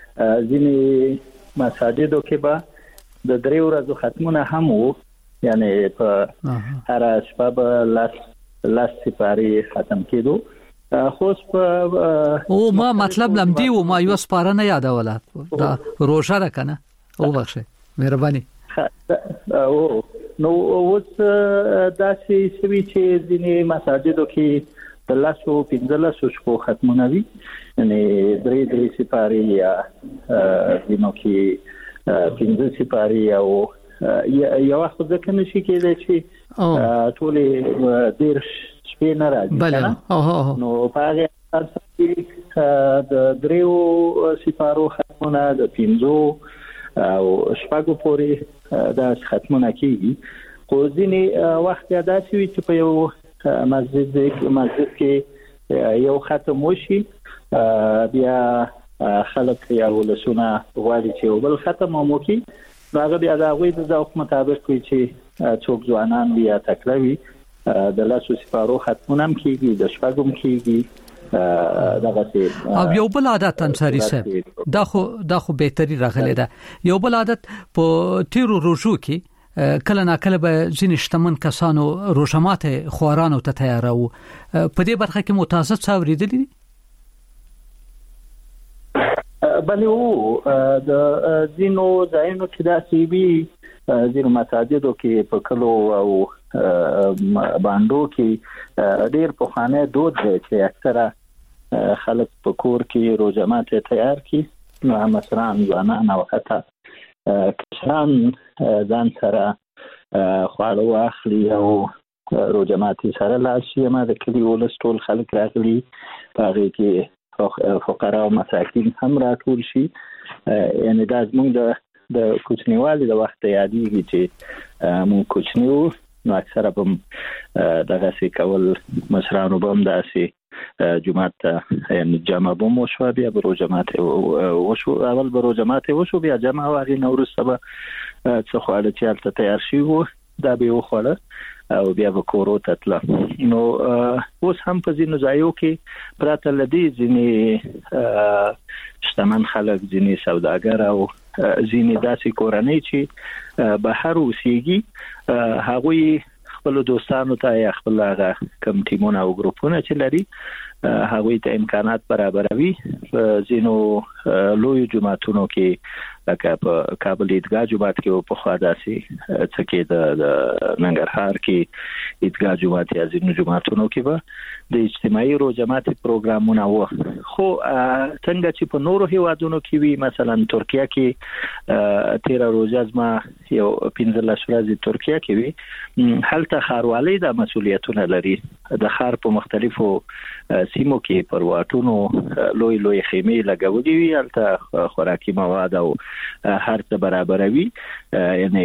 ځینې مساجدو کې به د درې ورځو ختمونه هم وو یعنی په هر شپه به لاس لاس سپاری ختم کېدو خو په او ما مطلب لم دی او ما یو سپاره نه یادوله دا روزه را کنه او بخښه مهرباني او نو اوس دا چې چې ځینې مساجدو کې د لاسو پنځلسو شپو ختمونه وي یعنی درې درې سپاری یا دینو کې پنځه سپاری او یو وخت ځکه نشي کېدای چې ټولې ډېر شپې نه راځي نو په هغه اساس کې د دریو سپارو ختمونه د پنځو او شپږو پورې دا ختمونه کیږي خو ځینې وخت دا چې په یو مسجد مسجد کې یو ختم وشي بیا خلک یا ولسونه غواړي چې یو بل ختم هم وکړي هغه بیا د هغوی د ذوق مطابق وي چې څوک ځوانان وي یا تکړه وي د لاسو سپارو ختمونه هم کېږي د شپږو هم کېږي دغسې او یو بل عادت انصاري صاحب دا خو دا خو بهتري راغلی ده یو بل عادت په تیرو روزو کې کله نا کله به ځینې شتمن کسانو روژه ماتې خوارانو ته تیاروو په دې برخه کې متاسف څه اورېدلي دي بله او د ځینو ځایونو کې داسې وي ځینو مساجدو کې په کلو او بانډو کې ډېر پخوانی دود دی چې اکثره خلک په کور کې روژه ماتې تیار کړي نو مشران ځوانان او حتی کشران ځان سره خواړه واخلي او روژه ماتې سره لاړ شي ما د کلي ولس ټول خلک راغلي په هغې کې فقراء او مساکین هم راټول شي یعنی دا زموږ د د کوچنیوالي د وخت یادېږي چې مونږ کوچنی وو نو اکثره به دغسې کول مشرانو به هم داسې جومات ته یعنی جمع به مو شوه بیا به روژه ماتې وشو اول به روژه ماتې وشو بیا جمع و هغې نه وروسته به څه خواړه چې هلته تیار شوي وو دا به یې وخوړه او بیا به کورو ته تله نو اوس هم په ځینو ځایو کې پرته له دې ځینې شتمن خلک ځینې سوداګر او ځینې داسې کورنۍ چې بهر اوسېږي هغوی خپلو دوستانو ته یا خپل هغه کم ټیمونه او ګروپونه چې لري هغوی ته امکانات برابروي په ځینو لویو جوماتونو کې لکه په کابل عیدګاه جومات کې او پخوا داسې څه کې د ننګرهار کې عیدګاه جومات یا ځینو جوماتونو کې به د اجتماعي روژه ماتې پروګرامونه وو خو څنګه چې په نورو هیوادونو کې وي مثلا ترکیه کې تیره روژه زما یو پنځلس ورځې ترکیه کې وي هلته ښاروالۍ دا مسؤلیتونه لري د خار په مختلفو سیمو کې پر واټونو لوی لوی خیمې لګولې وي البته خوراکي مواد او هر څه برابروي یعنی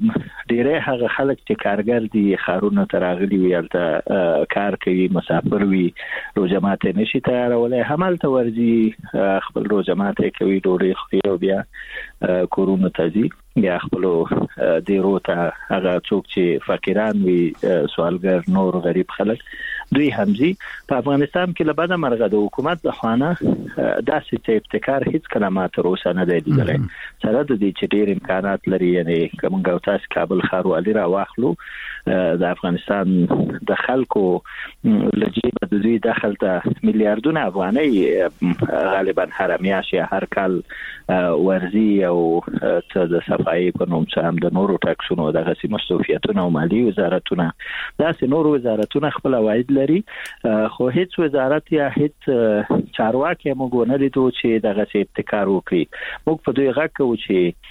ډېر هغه خلک چې کارګر دي خارونه تراغلي وي البته کار کوي مسافر وي روزه ماته نشي تیارولای همالته ورځي خپل روزه ماته کوي ډوډۍ خوري او بیا کورونه تازي یا خپل دیرو ته هغه څوک چې فقیران وي سوالګر نور غریب خلک دوی همزي په افغانستان کې لبدا مرغه د حکومت د خوانه داسې چې ابتکار هیڅ کلمه تر اوسه نه دی لیدلی سره د دې چې ډېر امکانات لري یعنی کومه تاسو کابل خاروالي را واخلو د افغانستان د خلکو لجیب د دوی داخل ته میلیارډونه افغانۍ غالبا هر میاشت هر کال ورزي او د صفایي په نوم سم د نورو ټاکسونو د غسی مستوفیتونو او مالی وزارتونه داسې نورو وزارتونه خپل واحد لري خو هیڅ وزارت یا هیڅ چارواکي موږ نه لیدو چې د غسی ابتکار وکړي موږ په دوی غږ کوو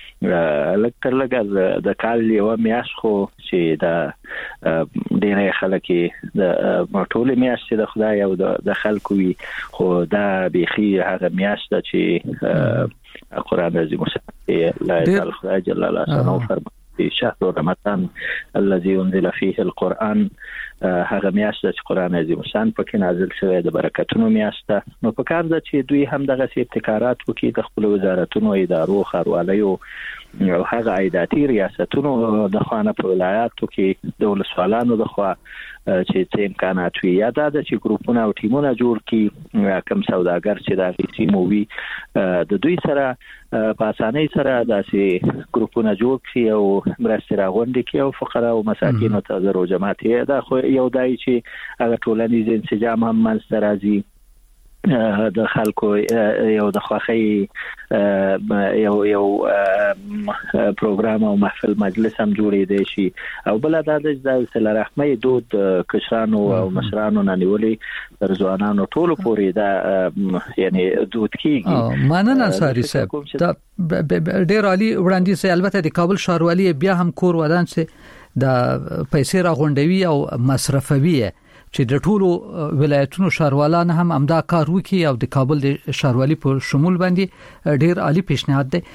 چې لکه لکه د کال یو میاشت خو چې د ډېر خلک د ټول میاشت د خدای او د خلکو وي خو دا بيخي هغه میاشت چې قرآن عزیز مصطفی لا يزال خدای جل جلاله فرمایي شهر رمضان الذي انزل فيه القرآن هغه میاشت چې قرآن عظیم شان پکې نازل شوی د برکتونو میاشت نو په کار ده چې دوی هم دغه ابتکارات وکړي د خپل وزارتونو ادارو خارواليو او هغه عیداتي ریاستونو د خوانه په ولایاتو کې د ولسوالانو د خوا چې څه امکانات وي یا دا چې ګروپونه او ټیمونه جوړ کړي کم سوداګر چې د غیسي مووي د دوی سره په اسانۍ سره داسې ګروپونه جوړ کړي او مرستې راغونډې کړي او فقرا او مساکین ته د روجمات دا خو یو دای چې هغه ټولنیز انسجام هم منځته راځي د خلکو یو د خوخي یو یو پروګرام او محفل مجلس هم جوړې دی شي او بل دا د سره رحمي دود کشرانو او مشرانو نه نیولې تر ځوانانو ټولو پورې دا یعنی دود کیږي مانن انصاری صاحب دا ډیر عالی وړاندې سه البته د کابل ښاروالي بیا هم کور ودان سه د پیسې راغونډوي او مصرفوي چې د ټولو ولایتونو ښاروالان هم امدا کار وکي او د کابل د ښاروالي په شمول باندې ډیر عالی پیشنهاد دی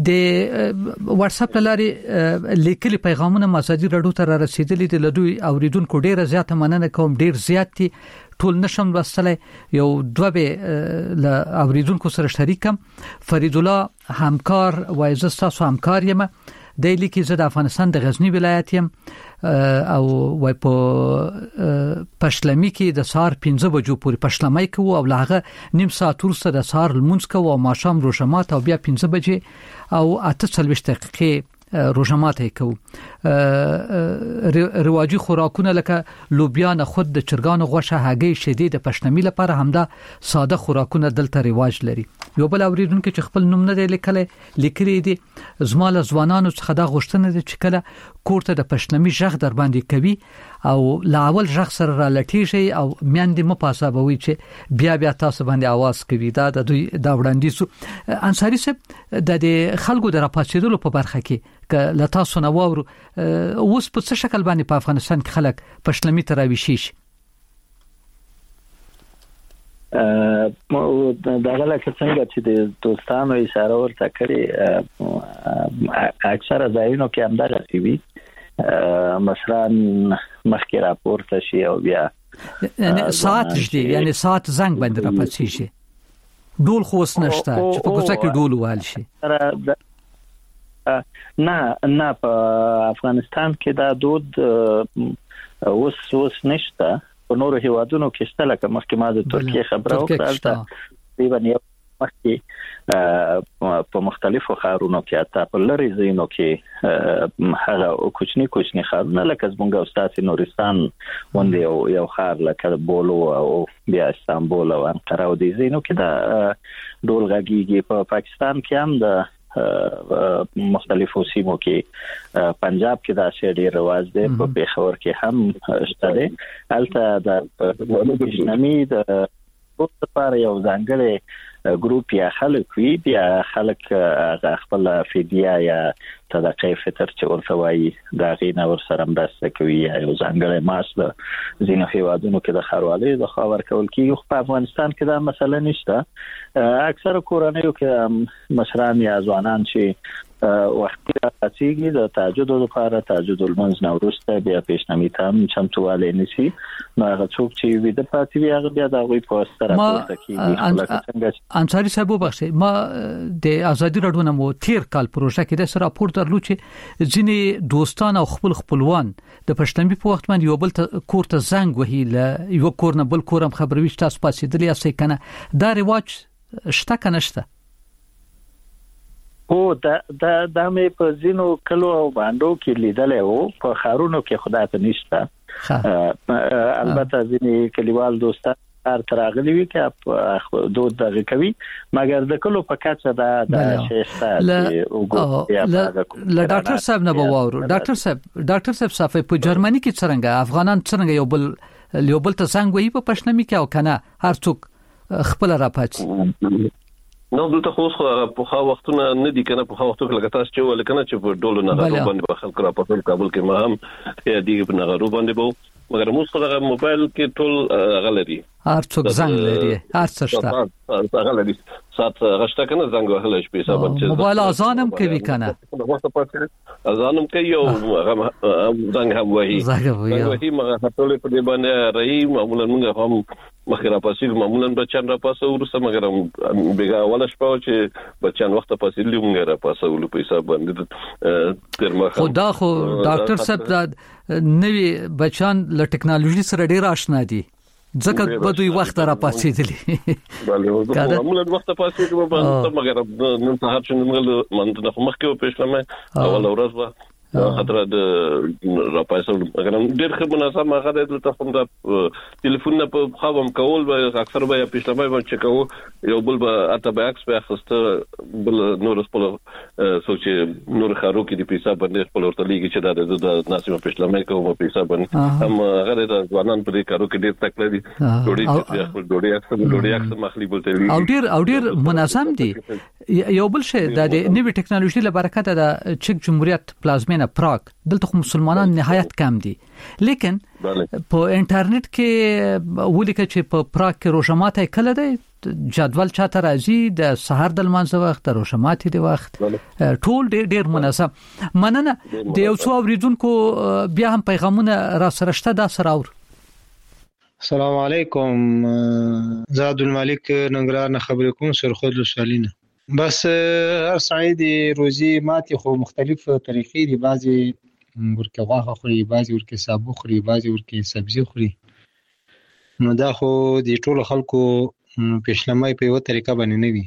د واتس اپ لاري لیکلي پیغامونه مساجد رادیو ته رسیدلي دي لدوی اوریدونکو ډیره زیاته مننه کوم ډیر زیات دي ټول نشم وسله یو دوه به ل اوریدونکو سره شریکم فرید الله همکار وایز تاسو همکار یم د لیکي زه د افغانستان د غزنی ولایت یم او وای په پښلمی کې د سار پنځه بجو پورې پښلمی کوو او لاغه نیم ساعت وروسته د سار لمونځ کوو او ماښام روزمات او بیا پنځه بجې او اته څلوېښت دقیقې روزمات کوو رواجی خوراکونه لکه لوبیا نه خود د چرګانو غوښه هګۍ شیدې د پښنمی لپاره همدا ساده خوراکونه دلته رواج لري یو بل اوریدونکو چې خپل نوم نه دی لیکلی لیکلي دي زماله ځوانانو څخه دا غوښتنه ده چې کله کوړه د پښنمی ژغ در باندې کوي او لاول ژغ سره را لټیږي او میاندې مپاسابوي چې بیا بیا تاسو باندې आवाज کوي دا د دوی دا وړاندیز انصاری صاحب د خلکو د راپاتېدلو په برخه کې ک لتا سونه وورو اوس په څه شکل باندې په افغانستان کې خلک پښلمی تراوي شي ا دغه لکه څنګه چې د دوستانو اشاره ورته کړې اکثره ځایونو کې هم دا راځي مثلا مخکې راپورته شي او بیا یعنی ساعت جدي یعنی ساعت زنګ باندې راپاتې شي ډول خو وسنشته چې په کوڅه کې ډول وال شي نه نه په افغانستان کې دا دود اوس اوس نشته په نورو هیوادونو کې شته لکه مخکې ما د ترکیه خبره وکړه تقریبا یو مخکې په مختلفو ښارونو کې حتی په لرې ځایونو کې هغه کوچني کوچني ښارونه لکه زمونږ استاد نورستان باندې یو یو ښار لکه بولو او بیا استانبول او انقره او دې ځایونو کې دا ډول غږیږي په پاکستان کې هم د مختلفو سیمو کې پنجاب کې دا شی ډیر رواج دی په پیښور کې هم شته دی البته د نمی د تاسو لپاره یو ځانګړی ګروپ یا خلک وي بیا خلک خپل فدیه یا صدقه فطر چې ورته وایي دا غینه ور سره مرسته کوي یا یو ځانګړی ماس د ځینو هیوادونو کې د خاروالۍ د خاور کول کیږي. خو په افغانستان کې دا مسله نشته. اکثر کورنیو کې مشران یا ځوانان چې وختي راځي د تهجد لپاره تهجد المنځ نو وروسته بیا پیشنهاد تام چمتواله نشي نو هغه څوک چې وي د پاتې وي هغه بیا د غوي پوسټر راپورته کیږي. انصاری صاحب وبخښه ما د ازادي راډیو نمو تیر کال پروژه کې د سره راپور درلود چې ځینې دوستان او خپل خپلوان د پښتنبي په وخت باندې یو بل کور ته زنګ وهي ل یو کور نه بل کورم خبروي چې تاسو پاسې دلی اسې کنه دا ریواج شته کنه شته. او دا دا د مې په زینو کلو او باندې کې لیدلې وو په خارونو کې خدای ته نشته. البته ځینې کلیوال دوستان هر تراغلی وی کې دوه دغه کوي مګر د کلو په کاڅه دا د شیسته ل ډاکټر صاحب نه بوورو ډاکټر صاحب ډاکټر صاحب صافي په جرمني کې څنګه افغانان څنګه یو بل یو بل ته څنګه وي په پښنمي کې او کنه هر څوک خپل راپات نو دلته خو په خا وختونه نه دي کنه په خا وختو کې لکه تاسو چې ول کنه چې په ډولو نه غو باندې خلک را په کابل کې ما هم دی په نغرو باندې بو مګر موږ خو د موبایل کې ټول غلري هر څوک زنګ لري هر څه شته غلري سات غشته کنه زنګ وهل شي په حساب چې موبایل اذانم کوي کنه اذانم کوي او زنګ هم وایي زنګ وایي مګر ټول په دې باندې راي معمولا موږ هم مخکره پاسیل معمولا بچان را پاسو ورسره مګر بیګا ولا شپه چې بچان وخت پاسیل موږ را پاسو په حساب باندې ترمه خدا خو ډاکټر صاحب دا نوی بچان له ټکنالوژي سره ډیر آشنا دي ځکه په دوی وخت را پاسېدلی بله معمولا وخت پاسېدلی باندې مګر نن سهار چې موږ منځ نه مخکې پېښنه اول ورځ خطر د را پاسو مګر ډېر ښه مناسب هغه د تاسو د ټلیفون په خاوم کول به اکثر به پېښنه به چې کو یو بل به اته به اکس به خسته بل نور خپل سوچ نور خارو کې د پیسې باندې خپل ورته لګي چې د ناسمه پېښنه کوم پیسې باندې هم هغه د ځوانان په کارو کې ډېر تکلیف دي ډوډۍ چې خپل ډوډۍ اکثر ډوډۍ اکثر مخلي بولته دي او ډېر او ډېر منظم دي. یو بل شی د نوې ټکنالوژي له برکت د چک جمهوریت پلازمینه پراګ دلته مسلمانان نهایت کم دي لیکن په انټرنیټ کې ولیکه چې په پراګ کې روزماته کله دی جدول چاته راځي د سحر د لمانځه وخت روزماته دی وخت ټول ډېر ډېر مناسب مننه د یو څو اوریدونکو بیا هم پیغامونه را سرهشته دا سراور. السلام علیکم زاد الملک ننګرهار نه خبرې کوم سرخود لسالینه. بس هر سعید روزي ماتي خو مختلف طریقې دي بعضي ورکه غوښه خوري بعضي ورکه سابو خوري بعضي ورکه سبزي خوري نو دا خو د ټولو خلکو پېښلمای په یو طریقه باندې نه وي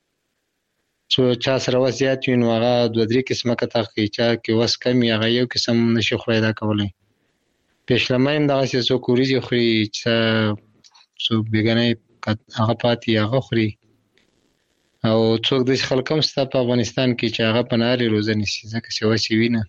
چې چا سره وضعیت وي نو هغه دوه درې قسمه کته کوي چې کې وس کمی هغه یو قسم نشي خوري دا کولای پېښلمای هم دغه څه کوریږي خوري چې څو بیگانه هغه پاتې هغه خوري او څوک د خلکم ست په افغانستان کې چې هغه پناري روزنه سي ځکه چې وسی وینه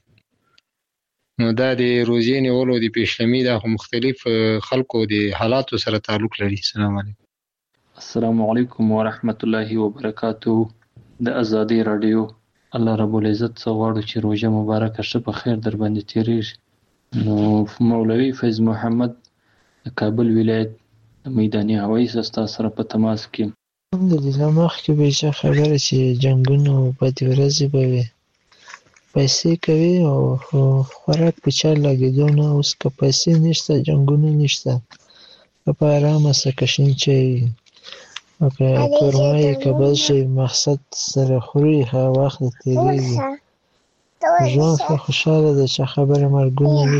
نو دا د روزي نیولو د پېښلمي د مختلف خلکو د حالاتو سره تعلق لري. السلام علیکم. السلام علیکم ورحمت الله وبرکاتو. د ازادي رادیو الله رب العزت څوړو چې روزه مبارکه شه په خیر در باندې تیریږي. نو مولوی فیض محمد کابل ولایت میداني هوایي سستا سره په تماس کې الحمدلله مخکې به چې خبره چې جنګونه بدې ورځې به وي پیسې کوي او خوراک په چا لګېدو نه اوس که پیسې نشته جنګونه نشته په ارامه سکشین چې که کورمای که بل شي مقصد سره خوري هغه وخت تېرېږي ژوند ښه خوشحاله ده چې خبره مرګونه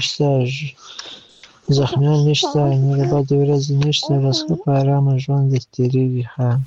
نشته زخمیان نشته نور بدې ورځې نشته بس ښه په ارامه ژوند تېرېږي. ښه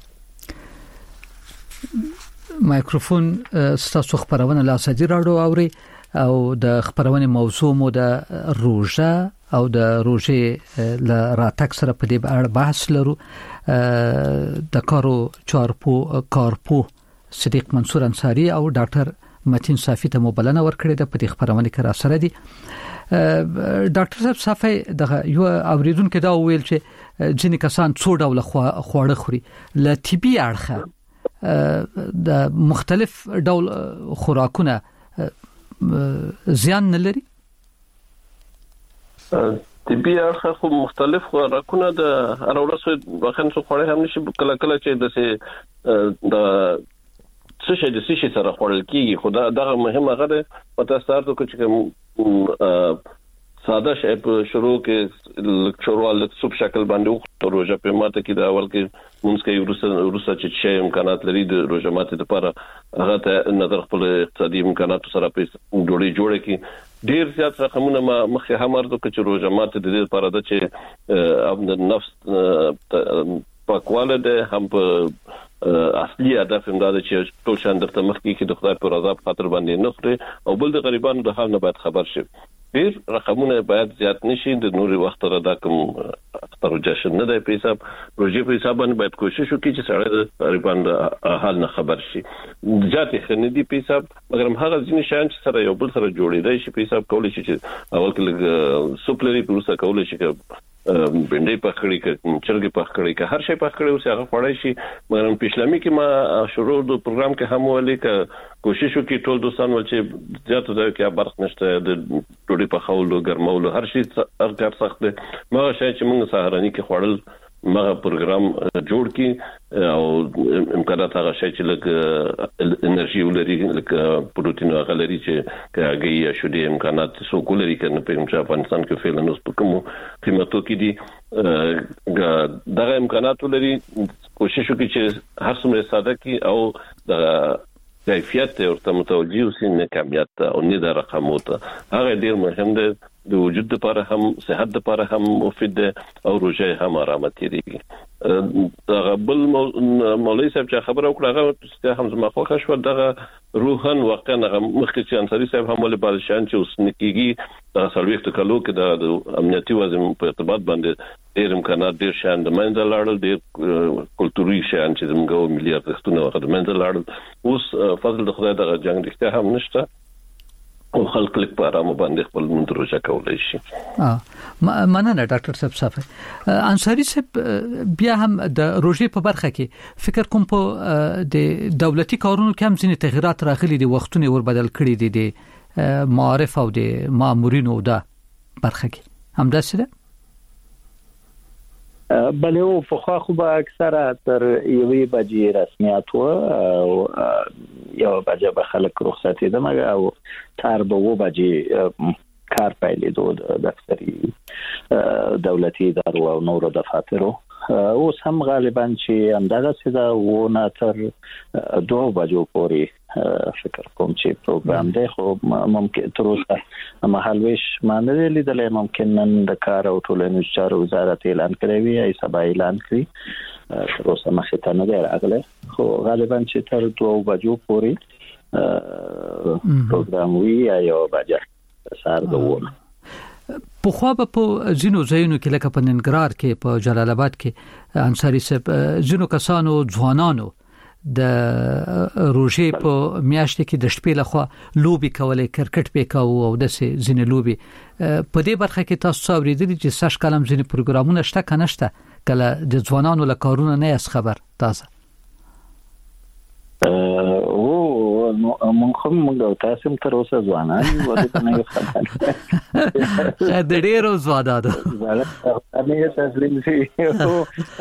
مایکروفون ستاسو خبرونه له ازادي راډیو اوري او د خبرونه موضوع مو د روزه او د روزه ل راتک سره په دې اړه بحث لرو. د کارو چارپو کارپو صدیق منصور انصاری او ډاکټر متین صافی ته مبلنه ورکړې ده په دې خبرونه کې را سره دي. ډاکټر صاحب صافي دغه یو اوریدونکو دا ویل چې ځینې کسان څو ډول خواړه خوري ل طبي اړخه د مختلف ډول خوراکونه زیان نه لري. طبي اړخه خو مختلف خوراکونه د هر ورځ وخت څو خوړې هم نشي کله کله چې د د څه شي د څه سره خوړل کیږي. خو دا دغه مهمه غره پته ستاسو چې ساده شی په شروع کې لکچورال سوپ شکل باندې او روزه په ماته کې دا اول کې مونږ کې روسه روسه چې شی امکانات لري د روزه ماته لپاره هغه ته نظر خپل اقتصادي امکانات سره په جوړي جوړه کې ډیر زیات رقمونه مخه هم ارزو چې روزه ماته د دې لپاره د چې د نفس پاکواله ده هم په اصلي هدف هم دا چې ټول شان درته مخکې کې د خدای پر رضا په خاطر باندې نه خوري او بل د غریبانو د حال نه باید خبر شي. ډیر رقمونه باید زیات نشي د نوري وخت را دا کوم پروژه نه دی په حساب پروژه په حساب باندې باید کوشش وکړي چې سړی د غریبانو د حال نه خبر شي. ځاتې خندي په حساب مګر هغه ځینې شیان چې سره یو بل سره جوړېدای شي په حساب کولای شي چې اول کې سوپلري پروسه کولای شي چې بنډي پخړی ک چرګ پخړی ک هر شی پخړی اوس هغه پړای شي. مګر په اسلامي کې ما شروع د پروګرام کې هم ولې ک کوشش وکړي ټول دوستان ول چې زیاته ده کې برخ نشته د ټوډي په خولو ګرمولو هر شي هر کار سخت دی. مګر شای چې موږ سهارنی کې خوړل مغه پروګرام جوړ کی او امکانات هغه شي چې لکه انرژي ولري لکه پروتین او غلري چې کاږي شودي امکانات سو کولري کنه په افغانستان کې فعلا نو سپکمو قیمتو کې دي دغه امکانات ولري کوشش وکړي چې هر څومره ساده کی او د کیفیت ورته متوجي اوسي نه کمیت او نه د رقموت هغه ډیر مهم دی د وجود لپاره هم صحت لپاره هم مفید دی او روزه هم آرامت لري. دغه بل مولوی صاحب چې خبره وکړه هغه هم زما خوښ شو دغه روحن واقعا مخکې چې انصاری صاحب هم ولې بالشان چې اوس نکېږي د سلويخت کلو کې د امنیتي وضع په ارتباط باندې ډیر امکانات ډیر شان د منځ لاړل ډیر کلتوري شان چې زموږ ملي ارزښتونه وخت د منځ لاړل اوس فضل د خدای دغه جنگ رښتیا هم نشته او خلک لیک په آرام باندې خپل مندروجه کولای شي. اه مننه ډاکټر صاحب صاحب انصاری صاحب بیا هم د روزي په برخه کې فکر کوم په د دولتي کارونو کې هم ځینې تغیرات راغلي دي وختونه ور بدل کړي دي د معارف او د مامورینو د برخه کې هم داسې ده. بله او په خو به اکثره تر یوې بجې رسمیات و او یو بجې به خلک رخصتي ده مګر او تر به و بجې کار پیلېدو د دفتري دولتي ادارو او نورو دفاترو اوس هم غالبا چې همدغه څه ده و نه تر دوه بجو پورې فکر کوم چې پروګرام دی خو ممکن تر اوسه مهالويش مانه لیدلې ممکن نن د کار او ټولنیز چارو وزارت اعلان کړی وي ای سبا اعلان کړی تر اوسه مخې ته نه دی راغلی خو غالبا چې تر دوه بجو پورې پروګرام وي یا بجې سار دوه په خو په زینو زینو کې لکه په ننګرهار کې په جلال آباد کې انصاری صاحب زینو کسانو ځوانانو د روزي په میاشت کې د شپې لخوا لوبي کولې کرکټ په کاو او د زینې لوبي په دې برخه کې تاسو اوریدلی چې ساش کلم زینې پروګرامونه شته کنه شته کله د ځوانانو له کارونه نه اس خبر تاسو او مونږ هم موږ تاسو هم تر اوسه ځوانان ورته نه خبر د ډیرو ځوانانو امه تسلیم شي او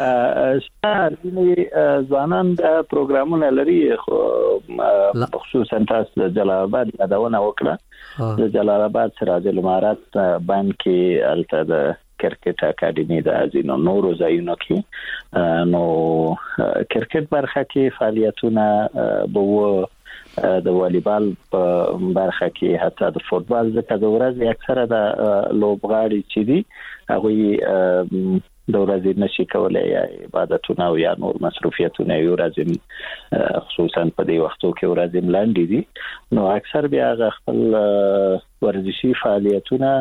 شاري ځوانان د پروګرامونه لري خصوصا تاسو د جلال آباد یادونه وکړه د جلال آباد سراج الامارات باندې الته د کرکټ اکیډمي د ازینو نورو ځایونو کې نو کرکټ برخه کې فعالیتونه به د والیبال په برخه کې حتی د فوتبال ځکه د ورځې اکثره د لوبغاړي چې دي هغه د ورځې نشي کولای یا عبادتونه او یا نور مصروفیتونه یو ورځې خصوصا په دې وختو کې ورځې لاندې دي نو اکثر بیا خپل ورزشي فعالیتونه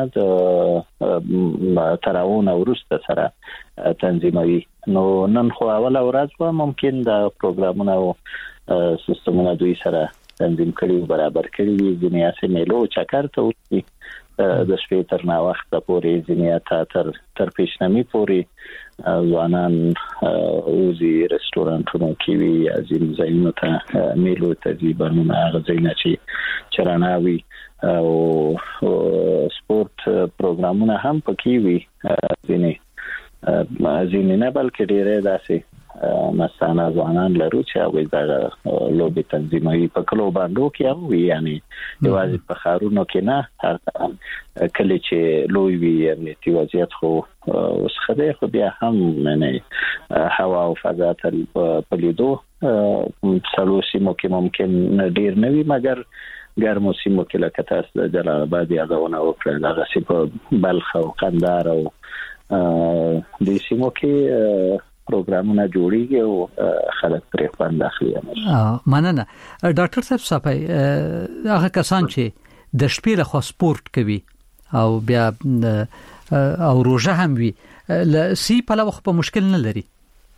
د تراون او ورسته سره تنظیموي نو نن خو اول ورځ و ممکن د پروګرامونو او سیستمونو دوی سره تنظیم کړي برابر کړي دي دنیا سه میلو چکر ته وي د شپې تر نا وخت پورې ځینې تر تر پېشنمي پورې ځوانان اوزي رستورانټونو کې وي ځینې ځایونو ته میلو ته ځي بانونه هغه ځایونه چې چراناوي او سپورت پروګرامونه هم پکې وي ځینې ځینې نه بلکې ډېرې داسې مثلا ځوانان لرو چې هغوی د لوبې تنظیموي په کلو باندو کې هم وي یعنی یوازې په ښارونو کې نه کله چې لوی وي امنیتي وضعیت خو اوس ښه دی خو بیا هم یعنی هوا او فضا ته په لیدو څلور سیمو کې ممکن ډېر نه وي مګر ګرمو سیمو کې لکه تاسو د جلال آباد یادونه وکړه دغسې په بلخ او قندهار او دې سیمو کې پروګرامونه جوړیږي او خلک پرې خوند اخلي. مننه ډاکټر صاحب صاحب هغه کسان چې د شپې له خوا سپورت کوي او بیا او روزه هم وي ل سی په لوخ په مشکل نه لري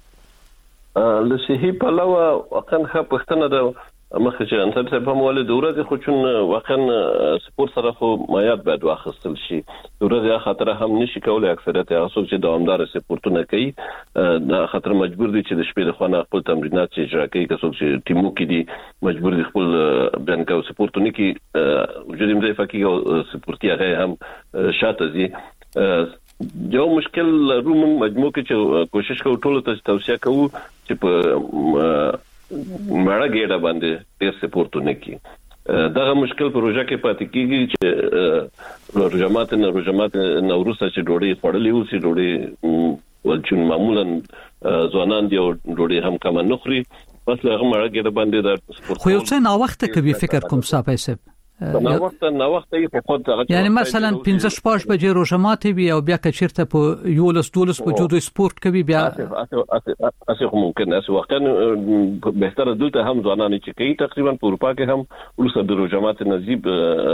ل سی په لوخ وقن خه پښتنه د مخه چې انت په په مولد ورځ خو چون وقن سپورت سره خو مایات بعد واخستل شي ورځ خاطر هم نشي کولای اکثریت هغه څوک چې دوامدار سپورتونه کوي د خاطر مجبور دي چې د شپې د خونه خپل تمرینات چې اجرا کوي که څوک چې ټیمو کې دي مجبور دي خپل بیان کوي سپورتونه کې وجود یې فقې او سپورتي هغه هم شاته دي یو مشکل روم مجموع کې چې کوشش کوو ټول ته توصیه کوو چې په مړه ګډه باندې ډېر سپورتونه کوي دغه مشکل پروژه کې پاتې کیږي چې روزمات نه روزمات نوروز چې ډوډۍ خورلې او سي ډوډۍ ولچون معمولا ځوانان دی ډوډۍ هم کم نه خوري بس هغه مړه ګډه باندې د سپورت خو یو څه نا وخت کوي فکر کوم صاحب صاحب نا وخت نا وخت یې په خود هغه یعنی مثلا پنځه شپږ بجې روزمات وي او بیا که چیرته په یولس دولس بجو سپورت کوي بیا اسه ممکن اسه وخت بهتره دلته هم ځوانان چې کوي تقریبا په اروپا کې هم ولسه د روزمات نصیب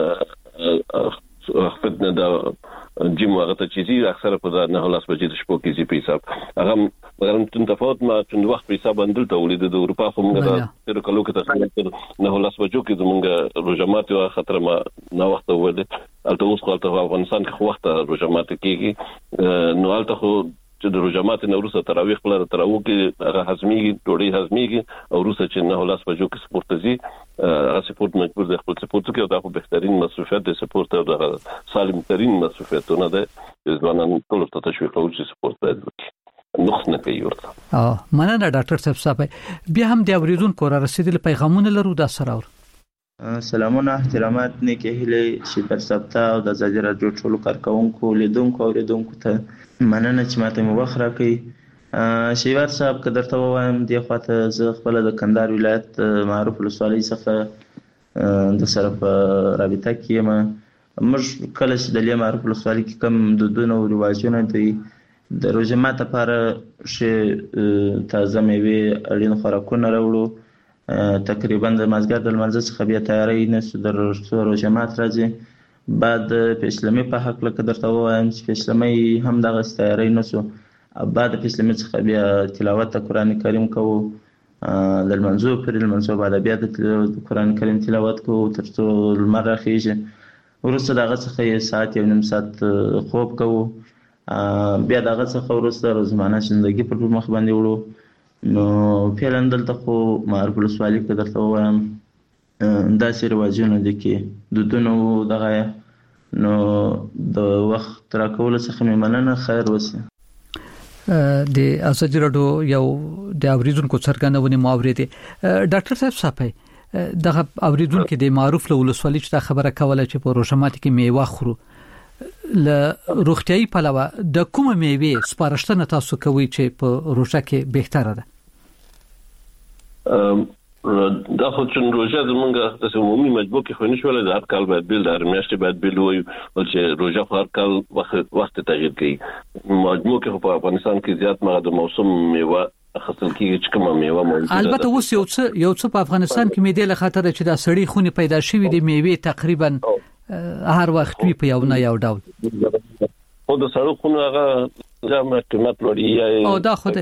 خپل د جیم هغه ته چې اکثره په نه لاس بجې د شپو کې زی په حساب هغه مګر تم تفاوت ما چې وخت په حساب اندل ته ولید د اروپا خو موږ تر کلو کې تقریبا نه لاس بجو کې زمونږ روزمات او خطر ما نه وخت ولید الته اوس خو ته افغانستان کې وخت روزمات کېږي نو الته خو چې د روزمات نوروز تراویح بل تراویح کې هغه حزمي ډوډۍ حزمي او روسه چې نه لاس بجو کې سپورت زی هغه سپورت مجبور د خپل سپورت کې او د بهترین مصرفات د سپورت او د سالم ترين مصرفاتونه ده ځوانان ټول ته تشویق کوي چې سپورت باید وکړي نقص نه کوي ورته اه مننه ډاکټر صاحب صاحب بیا هم د اوریدونکو را رسیدل پیغامونه لرو د سره سلامونه احترامات نیکه هلي شپر سبتا او د ازادي رادیو ټولو کارکونکو لیدونکو او لیدونکو ته مننه چې ماته مو وخت راکړي شیوار صاحب که درته وایم دی خواته زه خپل د کندهار ولایت معروف ولسوالۍ څخه د سره په رابطه کې یم موږ کله چې د معروف ولسوالۍ کې کوم دودونه او رواجونه دي د روزمات لپاره چې تازه میوه اړین خوراکونه راوړو تقریبا د مازګر د لمانځه څخه بیا تیاری نه د روزمات راځي بعد پېشلمي په حق لکه درته وایم چې پېشلمي هم دغه تیاری نه سو بعد پېشلمي څخه بیا تلاوت قرآن کریم کوو د لمانځو پر لمانځو بعد بیا د قرآن کریم تلاوت کوو ترڅو لمر راخیږي ورسته دغه څخه یې ساعت یو نیم ساعت خوب کوو بیا دغه څخه ورسته روزمانه ژوندۍ پر مخ باندې وړو نو فعلا دلته خو معروف ولسوالۍ کې درته وایم داسې رواجونه دي کې دودونه دغه نو د وخت راکول څخه مې مننه خیر وسه د ازادي رادیو یو د اوریدونکو څرګندونه ماوريدي ډاکټر صاحب صاحب دغه اوریدونکو د معروف ولسوالۍ چې خبره کوله چې په روزمات کې میوه خورو ل روغتيایي پلوه د کومه میوه سپارښتنه تاسو کوي چې په روزه کې بهتره ده دا خو چې روزه زمونږ د عمومي مجبور کې خو نشول د هر کال باید بل د میاشتې باید بل وي او چې روزه هر کال وخت وخت تغییر کوي مجموع کې په افغانستان کې زیات مغه د موسم میوه خاصل کې چې کومه میوه موجوده البته اوس یو څه یو څه په افغانستان کې میده له خاطر چې دا سړی خوني پیدا شوی دی میوه تقریبا هر وخت وی په یو نه یو ډول او د سړو خونو هغه زما قیمت لري او دا خو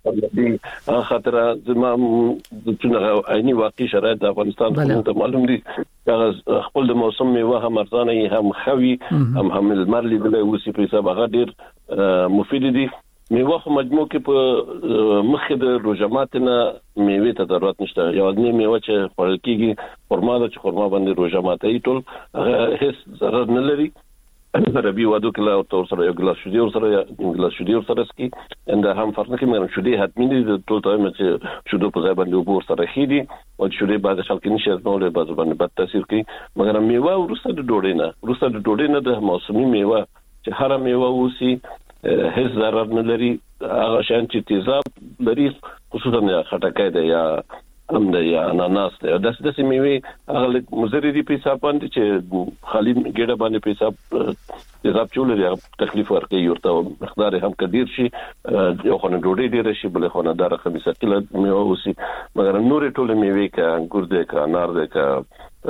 دې خاطر زما د څنګه عیني واقعي شرایط د افغانستان ته معلوم دي هغه خپل د موسم میوه هم ارزانه هم خوي هم هم المرلي د وسی په حساب هغه ډیر مفید دي میوه خو مجموع کې په مخه د روجماتنا میوه ته ضرورت نشته یو ځنی میوه چې خپل کېږي خرما د خرما باندې روجماتي ټول هیڅ ضرر نه لري سره بي وادو کله او تور سره یو ګلاس شودي او سره یو ګلاس شودي او سره سکي انده هم فرق نه کوي شودي حتمي دي ټول ټایم چې شودو په ځای باندې وبور سره خېدي او شودي بعد خلک نشي نو له بعض باندې بد تاثیر کوي مګر میوه ورسره د ډوډۍ نه ورسره د ډوډۍ نه د موسمي میوه چې هر میوه وسی هیڅ ضرر نه لري هغه شان چې تیزاب لري خصوصا خټکای دی یا هم د یا اناناس دی د داسې میوه هغه مزري دي په حساب باندې چې خالي ګډه باندې په حساب تیزاب چول لري تکلیف ورکوي ورته مقدار هم کډیر شي یو خو نه ډوډۍ ډیر شي بل خو نه د رقم ثقيله میوه وسی مګر نور ټول میوه کا انګور دی کا انار دی کا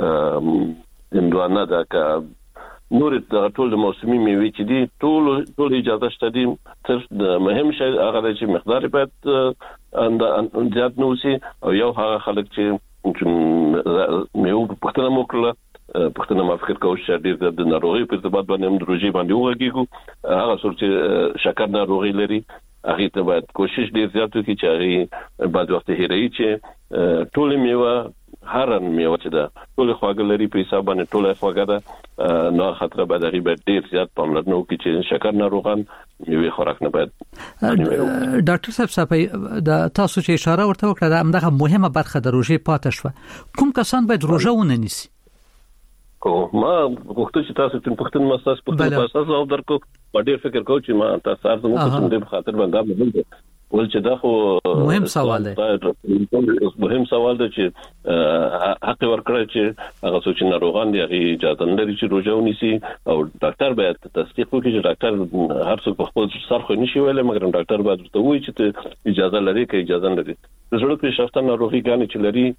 اندوانه دا کا نور د ټول د موسمي میوه چې دي ټول ټول اجازه شته دي تر مهم شی هغه چې مقدار باید اند زیات نو سي او یو هغه خلک چې میوه پختنه موکړه پختنه ما فکر کوم چې ډیر د ناروغي په ارتباط باندې هم دروژي باندې وګورئ هغه څور چې شکر ناروغي لري هغه ته باید کوشش ډیر زیات وکړي چې هغه بعد وخت هېري چې ټول میوه هر میوه چې ده ټول خواږه لري په حساب باندې ټول خواږه ده نو خطر به دغه به ډیر زیات پاملرنه وکړي چې شکر ناروغان میوه خوراک نه باید ډاکټر صاحب صاحب د تاسو چې اشاره ورته وکړه دا همدغه مهمه برخه د روژې پاتې شو کوم کسان باید روژه ونه نیسي کو ما وخت چې تاسو ته پښتون مساس په اساس او درکو په ډیر فکر کوم چې ما تاسو سره مو په دې خاطر باندې باندې ول چې دا خو مهم سوال دی مهم سوال دی چې حق ورکړی چې هغه څوک چې ناروغان دي هغه اجازه لري چې روژه ونیسي او ډاکټر باید تصدیق وکړي چې ډاکټر هر څوک په خپل سر خو نشي ویلای مګر ډاکټر باید ورته وایي چې اجازه لري کې اجازه لري د زړه په شخصا ناروغي غانې چې لري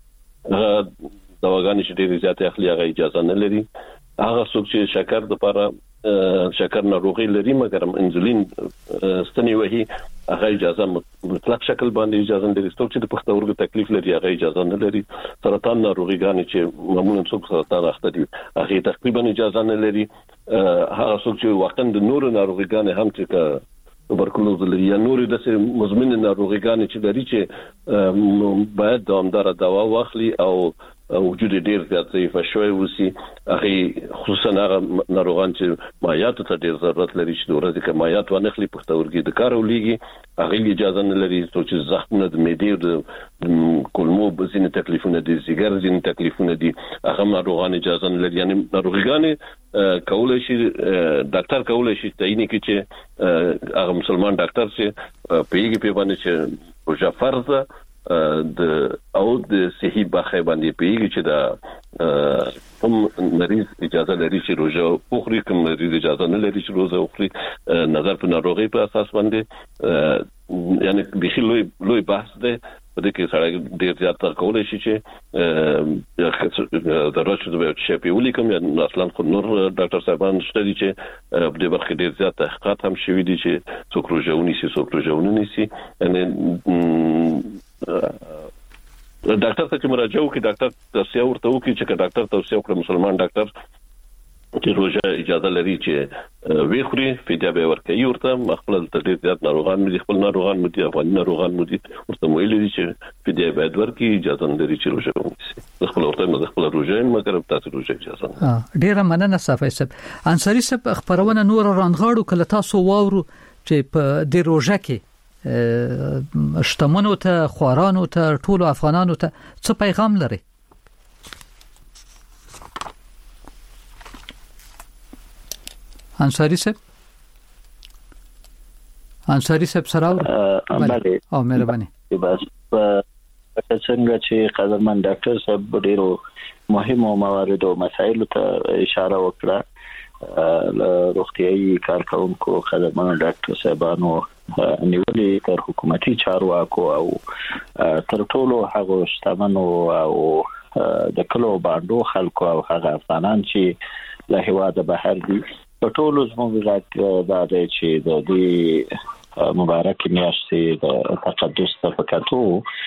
دواګانې چې ډېر زیات اخلي هغه اجازه نه لري هغه څوک چې شکر د لپاره شکر ناروغي لري مګر انسولین ستنی وهي هغه اجازه مطلق شکل باندې اجازه لري څوک چې د پښتورګو تکلیف لري هغه اجازه نه لري سرطان ناروغي غانې چې معمولا څوک سرطان اخته دي هغه تقریبا اجازه نه لري هغه څوک چې واقعا د نور ناروغي غانې هم چې تبرکلوز لري یا نور د مزمن ناروغي غانې چې لري چې باید دوامدار دوا واخلي او وجود ډیر زیات ضعیف شوی وسی هغه خصوصا هغه ناروغان چې مایات ته ډیر ضرورت لري چې د ورځې کې مایات ونخلي پښتورګي د کار ولېږي هغه اجازه نه لري چې زخمونه د معدې د کولمو بزینه تکلیفونه دي سیګار ځین تکلیفونه دي هغه ناروغان اجازه نه لري یعنی ناروغان کولای شي ډاکټر کولای شي تعین کړي چې هغه مسلمان ډاکټر چې پیګي په باندې چې روژه فرض د او د صحي برخه باندې پیږي چې دا کوم مریض اجازه لري چې روزه وخوري کوم مریض اجازه نه لري چې روزه وخوري نظر په ناروغي په اساس باندې یعنی به لوی لوی بحث ده په دې کې سره ډیر زیات کولای شي چې ضرورت شته چې په ولي کوم اصلا خو نور ډاکټر صاحبان شته دي چې په دې برخه ډیر زیات تحقیقات هم شوي دي چې څوک روزه ونیسي څوک روزه ونیسي یعنی ډاکټر ته چې مراجعه وکړي ډاکټر توصیه ورته وکړي چې ډاکټر توصیه وکړي مسلمان ډاکټر چې روزه اجازه لري چې ویخوري فدیه به ورکړي ورته خپل د ډیر زیات ناروغان مې خپل ناروغان مې افغاني ناروغان مې ورته ویل دي چې فدیه باید ورکړي اجازه لري چې روزه ونیسي خپل ورته مې خپل روزه مګر تاسو روزه اجازه ها ډیره مننه صافي صاحب انصاری صاحب خبرونه نور رانغاړو کله تاسو واورو چې په د روزه کې شتمنو ته خوارانو ته ټولو افغانانو ته څه پیغام لري انصاری صاحب انصاری صاحب سره بله او مهرباني بس څنګه چې قدرمن ډاکټر صاحب ډیرو مهمو موارد او مسایل ته اشاره وکړه روغتيایي کارکونکو قدرمن ډاکټر صاحبانو نیولې تر حکومتي چارواکو او تر ټولو هغه شتمنو او د کلو باندې خلکو او هغه افغانان چې له هواده بهر دي په ټولو زموږ ځکه دا دی چې د دې مبارک میاشتې د تقدس ته پکاتو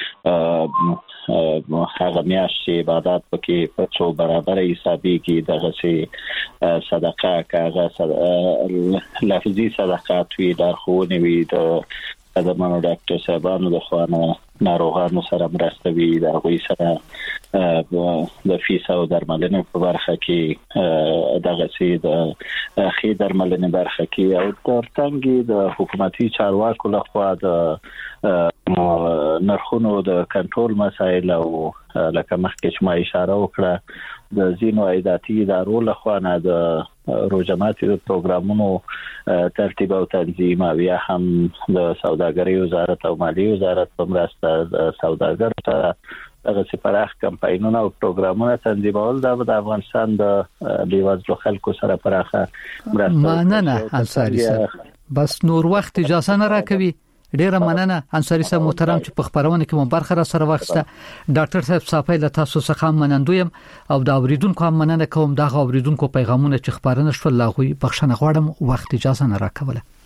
هغه میاشتې عبادت پکې په څو برابر حسابي کې دغه سي صدقه کاغه لفظي صدقات وی لارښوونې وي د د مانو ډاکټر صاحبانو د خوانه ناروغانو سره مرسته وی د غوي سره د فیس او درملنې په برخه کې دغه سي د خې درملنې برخه کې او ترڅنګ د حکومتي چارواکو لخوا د نرخونو د کنټرول مسایل او لکه مخکې چې ما اشاره وکړه د زینو عایداتي ادارو لخوا نه د روزماتي پروګرامونو ترتیب او تنظیم او یا هم د سوداګرۍ وزارت او مالیې وزارت په مرسته د سوداګر سره دغه سپارښت کمپاینونه او پروګرامونه تنظیمول د افغانستان د بیوزلو خلکو سره پراخه مرسته مننه انصاری صاحب بس نور وخت اجازه نه راکوي ډیره مننه انصاری صاحب محترم چې په خبرونه کې مو برخه را سره واخسته ډاکټر صاحب صافی له تاسو څخه منندویم او دا اوریدونکو هم مننه کوم دا اوریدونکو پیغامونه چې خبرونه شول لا غوي بخښنه غواړم وخت اجازه نه راکوله